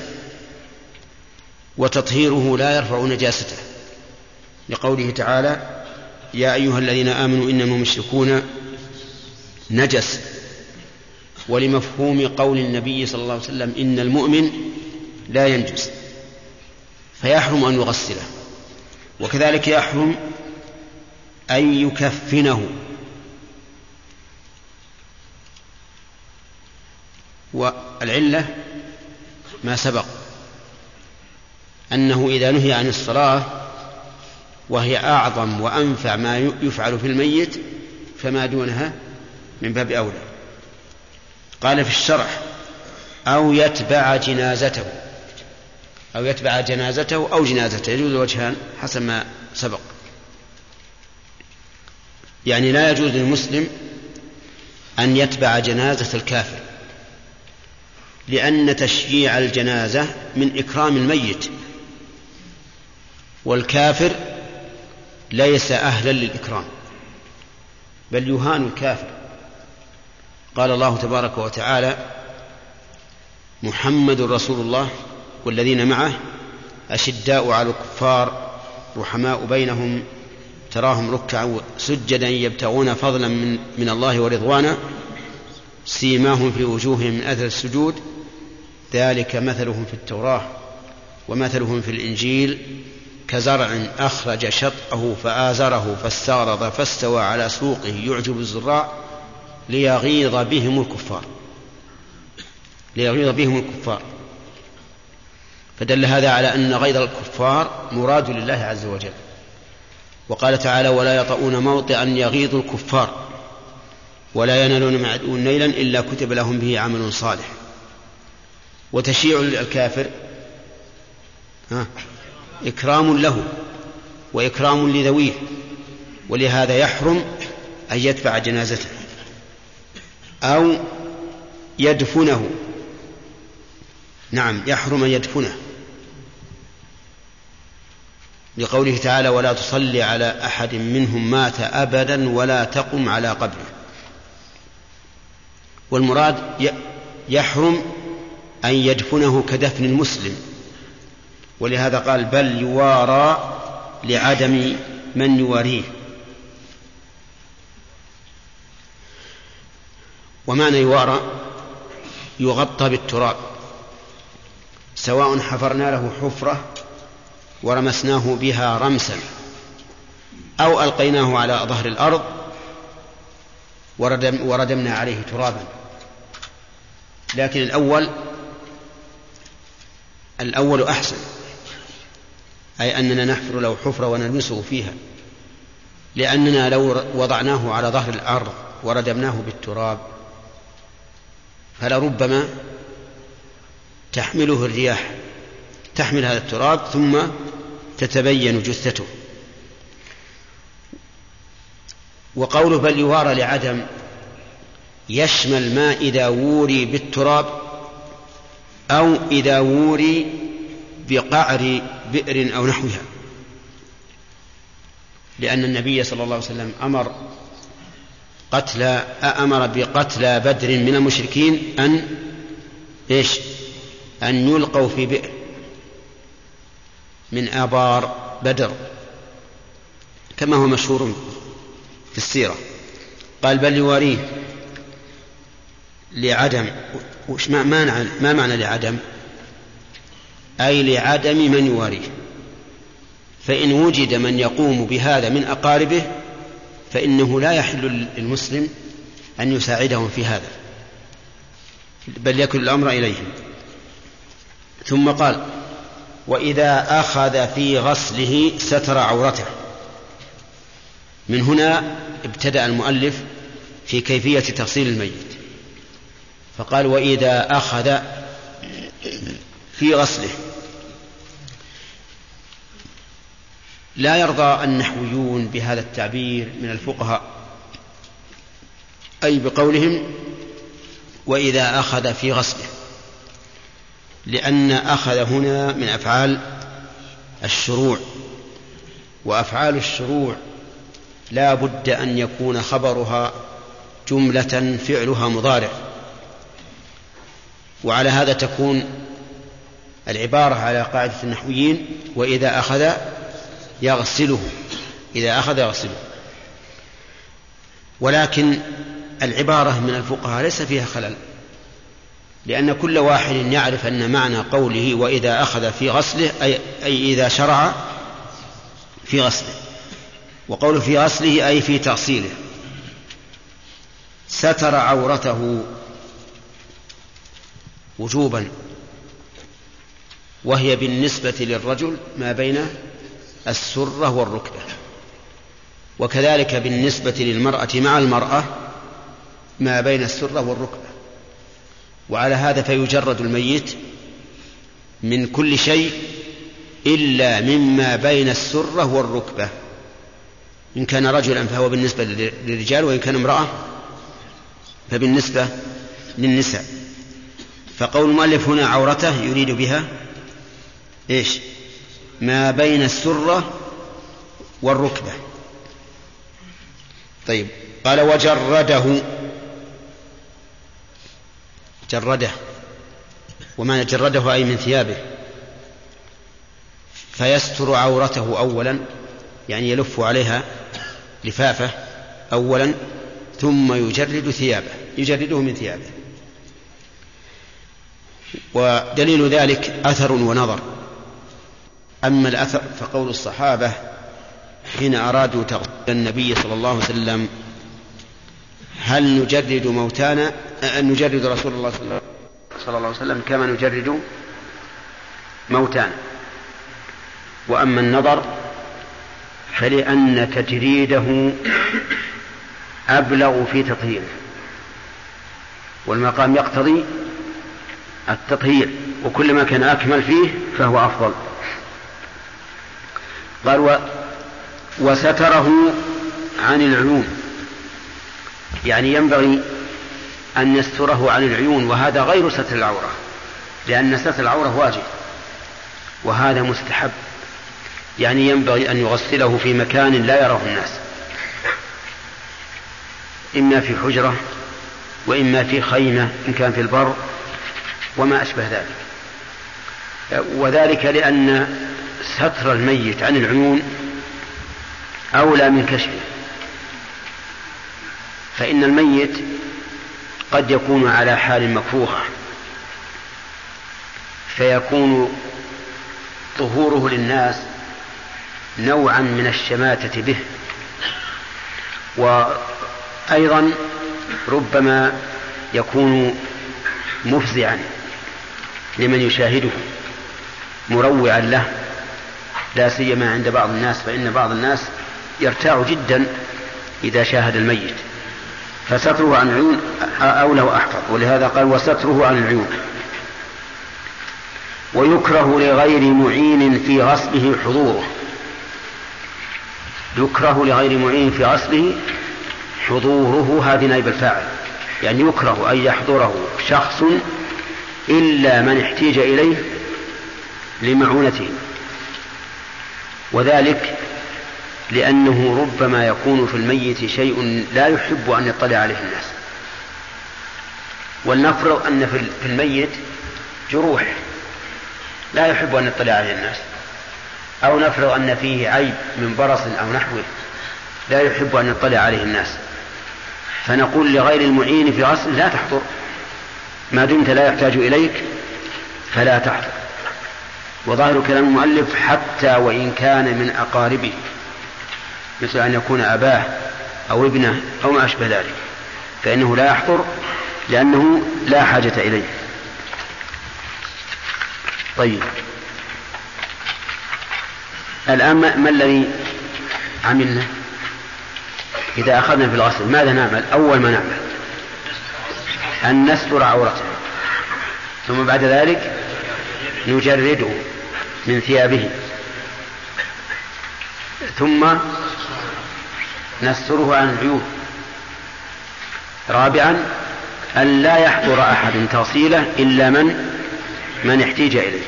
وتطهيره لا يرفع نجاسته، لقوله تعالى: يا أيها الذين آمنوا إنما المشركون نجس، ولمفهوم قول النبي صلى الله عليه وسلم: إن المؤمن لا ينجس، فيحرم أن يغسله. وكذلك يحرم أن يكفنه. والعلة ما سبق أنه إذا نهي عن الصلاة وهي أعظم وأنفع ما يفعل في الميت فما دونها من باب أولى. قال في الشرح: أو يتبع جنازته، أو يتبع جنازته أو جنازته، يجوز الوجهان حسب ما سبق. يعني لا يجوز للمسلم أن يتبع جنازة الكافر، لأن تشييع الجنازة من إكرام الميت، والكافر ليس أهلا للإكرام بل يهان الكافر. قال الله تبارك وتعالى: محمد رسول الله والذين معه أشداء على الكفار رحماء بينهم تراهم ركعا سجدا يبتغون فضلا من, من الله ورضوانا سيماهم في وجوههم من أثر السجود ذلك مثلهم في التوراة ومثلهم في الإنجيل كزرع أخرج شطأه فآزره فاستغلظ فاستوى على سوقه يعجب الزراع ليغيظ بهم الكفار ليغيظ بهم الكفار فدل هذا على أن غيظ الكفار مراد لله عز وجل. وقال تعالى: ولا يطؤون موطئا يغيظ الكفار ولا ينالون من عدو نيلا إلا كتب لهم به عمل صالح. وتشيع الكافر إكرام له وإكرام لذويه، ولهذا يحرم أن يتبع جنازته أو يدفنه. نعم، يحرم أن يدفنه، لقوله تعالى: ولا تصلي على أحد منهم مات أبدا ولا تقم على قبره. والمراد يحرم أن يدفنه كدفن المسلم، ولهذا قال: بل يوارى لعدم من يواريه. ومعنى يوارى يغطى بالتراب، سواء حفرنا له حفرة ورمسناه بها رمسا أو ألقيناه على ظهر الأرض وردم وردمنا عليه ترابا. لكن الأول الأول أحسن، أي أننا نحفر له حفرة ونلمسه فيها، لأننا لو وضعناه على ظهر الأرض وردمناه بالتراب فلربما تحمله الرياح، تحمل هذا التراب ثم تتبين جثته. وقوله بل يوارى لعدم يشمل ما إذا ووري بالتراب أو إذا ووري بقعر بئر أو نحوها، لأن النبي صلى الله عليه وسلم أمر قتل أمر بقتل بدر من المشركين أن إيش أن يلقوا في بئر من آبار بدر كما هو مشهور في السيرة. قال بل يواريه لعدم. ما معنى, ما معنى لعدم؟ أي لعدم من يواريه، فإن وجد من يقوم بهذا من أقاربه فإنه لا يحل للمسلم أن يساعدهم في هذا، بل يكن الأمر إليهم. ثم قال وإذا أخذ في غسله ستر عورته. من هنا ابتدأ المؤلف في كيفية تغسيل الميت، فقال وإذا أخذ في غسله. لا يرضى النحويون بهذا التعبير من الفقهاء، أي بقولهم وإذا أخذ في غسله، لأن أخذ هنا من أفعال الشروع، وأفعال الشروع لا بد أن يكون خبرها جملة فعلها مضارع، وعلى هذا تكون العبارة على قاعدة النحويين: وإذا أخذ يغسله، إذا أخذ يغسله. ولكن العبارة من الفقهاء ليس فيها خلل، لأن كل واحد يعرف أن معنى قوله وإذا أخذ في غسله أي, أي إذا شرع في غسله، وقوله في غسله أي في تغسيله. ستر عورته وجوبا، وهي بالنسبة للرجل ما بين السرة والركبة، وكذلك بالنسبة للمرأة مع المرأة ما بين السرة والركبة. وعلى هذا فيجرد الميت من كل شيء إلا مما بين السرة والركبة، إن كان رجلا فهو بالنسبة للرجال، وإن كان امرأة فبالنسبة للنساء. فقول المؤلف هنا عورته يريد بها إيش؟ ما بين السرة والركبة. طيب، قال وجرده، جرده، وما جرده أي من ثيابه، فيستر عورته أولا، يعني يلف عليها لفافة أولا، ثم يجرد ثيابه، يجرده من ثيابه. ودليل ذلك أثر ونظر. أما الأثر فقول الصحابة حين أرادوا تغسيل النبي صلى الله عليه وسلم: هل نجرد موتانا، أن نجرد رسول الله صلى الله عليه وسلم كما نجرد موتانا. وأما النظر فلأن تجريده أبلغ في تطهيره، والمقام يقتضي التطهير، وكلما كان أكمل فيه فهو أفضل. قال و... وستره عن العيون، يعني ينبغي أن يستره عن العيون، وهذا غير ستر العورة، لأن ستر العورة واجب وهذا مستحب، يعني ينبغي أن يغسله في مكان لا يراه الناس، إما في حجرة وإما في خيمة إن كان في البر وما أشبه ذلك. وذلك لأن ستر الميت عن العيون أولى من كشفه، فإن الميت قد يكون على حال مكروهة، فيكون ظهوره للناس نوعا من الشماتة به، وأيضا ربما يكون مفزعا لمن يشاهده، مروعا له، لا سيما عند بعض الناس، فإن بعض الناس يرتاع جدا إذا شاهد الميت، فستره عن العيون أولى وأحفظ. ولهذا قال وستره عن العيون. ويكره لغير معين في غسله حضوره، يكره لغير معين في غسله حضوره، هذه نائب الفاعل، يعني يكره أن يحضره شخص إلا من احتيج إليه لمعونته، وذلك لأنه ربما يكون في الميت شيء لا يحب أن يطلع عليه الناس. ولنفرض أن في الميت جروح لا يحب أن يطلع عليه الناس، أو نفرض أن فيه عيب من برص أو نحوه لا يحب أن يطلع عليه الناس، فنقول لغير المعين في غسل لا تحضر، ما دمت لا يحتاج إليك فلا تحضر. وظاهر كلام المؤلف حتى وإن كان من أقاربه، مثل أن يكون أباه أو ابنه أو ما أشبه ذلك، فإنه لا يحضر لأنه لا حاجة إليه. طيب، الآن ما الذي عملنا؟ إذا أخذنا في الغسل ماذا نعمل؟ أول ما نعمل أن نستر عورته، ثم بعد ذلك نجرده من ثيابه، ثم نستره عن العيوب. رابعا أن لا يحضر أحد تغسيله إلا من من احتيج إليه.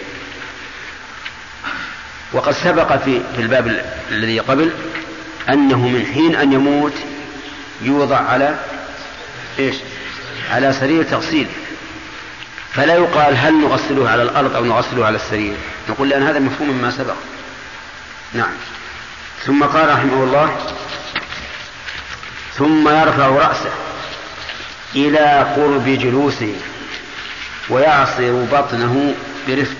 وقد سبق في الباب الذي قبل أنه من حين أن يموت يوضع على إيش على سرير تغسيل، فلا يقال هل نغسله على الأرض أو نغسله على السرير، نقول لأن هذا مفهوم مما سبق. نعم. ثم قال رحمه الله: ثم يرفع رأسه إلى قرب جلوسه ويعصر بطنه برفق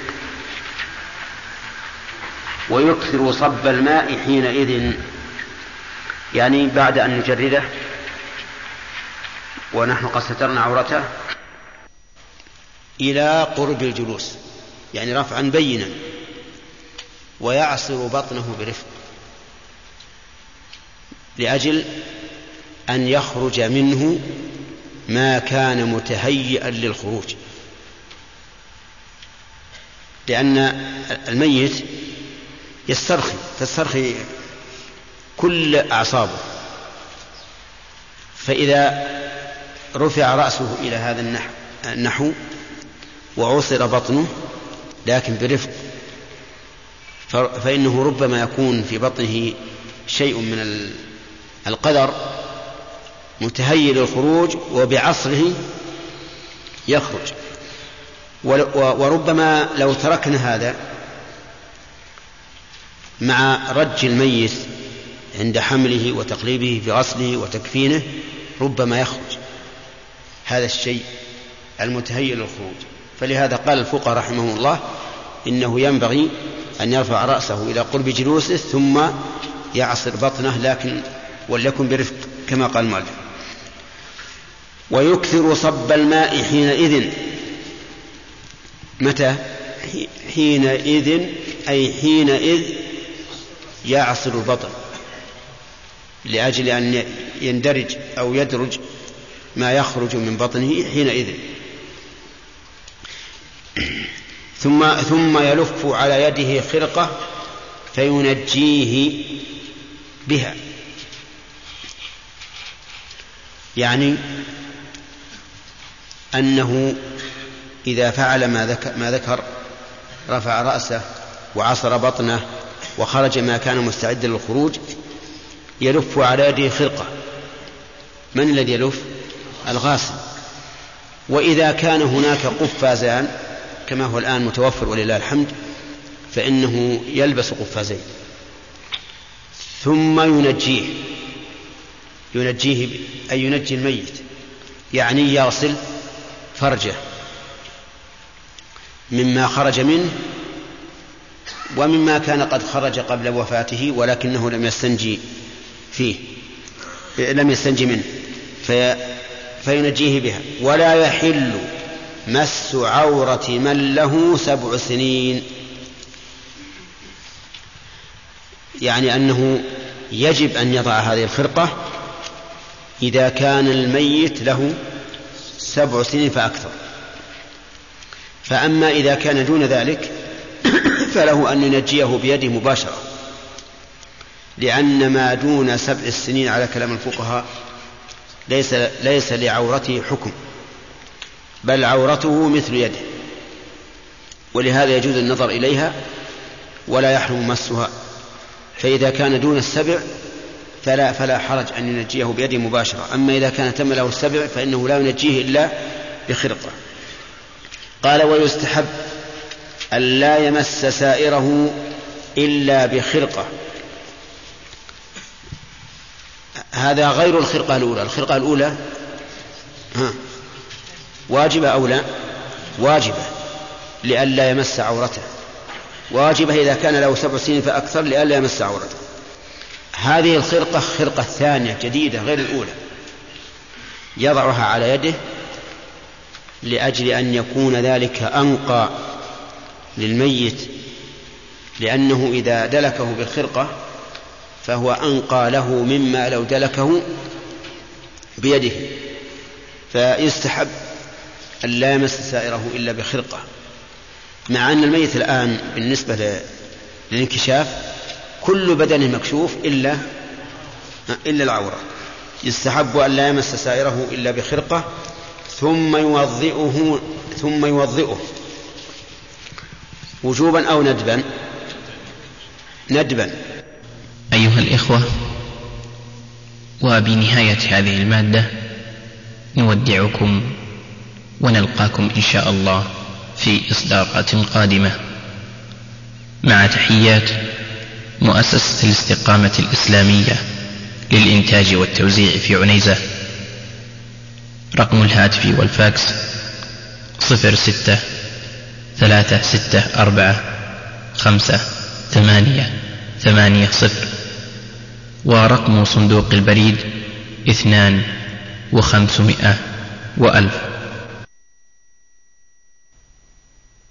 ويكثر صب الماء حينئذ، يعني بعد أن نجرده ونحن قد سترنا عورته إلى قرب الجلوس، يعني رفعا بينا، ويعصر بطنه برفق لأجل أن يخرج منه ما كان متهيئا للخروج، لأن الميت يسترخي تسترخي كل أعصابه، فإذا رفع رأسه إلى هذا النحو وعصر بطنه لكن برفق، فإنه ربما يكون في بطنه شيء من القدر متهيئ للخروج، وبعصره يخرج. وربما لو تركنا هذا مع رج الميت عند حمله وتقليبه في غسله وتكفينه ربما يخرج هذا الشيء المتهيئ للخروج. فلهذا قال الفقهاء رحمهم الله إنه ينبغي أن يرفع رأسه إلى قرب جلوسه ثم يعصر بطنه، لكن وليكن برفق كما قال المؤلف. ويكثر صب الماء حينئذ. متى؟ حينئذ أي حينئذ يعصر البطن، لأجل أن يندرج أو يدرج ما يخرج من بطنه حينئذ. ثم ثم يلف على يده خرقة فينجيه بها، يعني أنه إذا فعل ما ذكر رفع رأسه وعصر بطنه وخرج ما كان مستعدا للخروج يلف على يده خرقة. من الذي يلف؟ الغاسل. وإذا كان هناك قفازان كما هو الآن متوفر ولله الحمد فإنه يلبس قفازين ثم ينجيه ينجيه أي ينجي الميت، يعني يغسل فرجه مما خرج منه ومما كان قد خرج قبل وفاته ولكنه لم يستنجي فيه لم يستنجي منه في فينجيه بها. ولا يحل مس عورة من له سبع سنين، يعني أنه يجب أن يضع هذه الخرقة إذا كان الميت له سبع سنين فأكثر. فأما إذا كان دون ذلك فله أن ينجيه بيده مباشرة، لأن ما دون سبع السنين على كلام الفقهاء ليس, ليس لعورته حكم، بل عورته مثل يده، ولهذا يجوز النظر إليها ولا يحرم مسها. فإذا كان دون السبع فلا, فلا حرج أن ينجيه بيده مباشرة. أما إذا كان تم له السبع فإنه لا ينجيه إلا بخرقة. قال: ويستحب أن لا يمس سائره إلا بخرقة. هذا غير الخرقة الأولى. الخرقة الأولى ها واجبة أو لا؟ واجبة لئلا يمس عورته، واجبة إذا كان له سبع سنين فأكثر لئلا يمس عورته. هذه الخرقة خرقة ثانية جديدة غير الأولى، يضعها على يده لأجل أن يكون ذلك أنقى للميت، لأنه إذا دلكه بالخرقة فهو أنقى له مما لو دلكه بيده. فيستحب أن لا يمس سائره إلا بخرقة، مع أن الميت الآن بالنسبة للانكشاف كل بدنه مكشوف إلا إلا العورة. يستحب أن لا يمس سائره إلا بخرقة ثم يوضئه ثم يوضئه وجوبا أو ندبا؟ ندبا. أيها الإخوة، وبنهاية هذه المادة نودعكم ونلقاكم إن شاء الله في إصدارات قادمة، مع تحيات مؤسسة الاستقامة الإسلامية للإنتاج والتوزيع في عنيزة. رقم الهاتف والفاكس صفر ستة ثلاثة ستة أربعة خمسة ثمانية ثمانية صفر، ورقم صندوق البريد اثنان وخمسمائة وألف.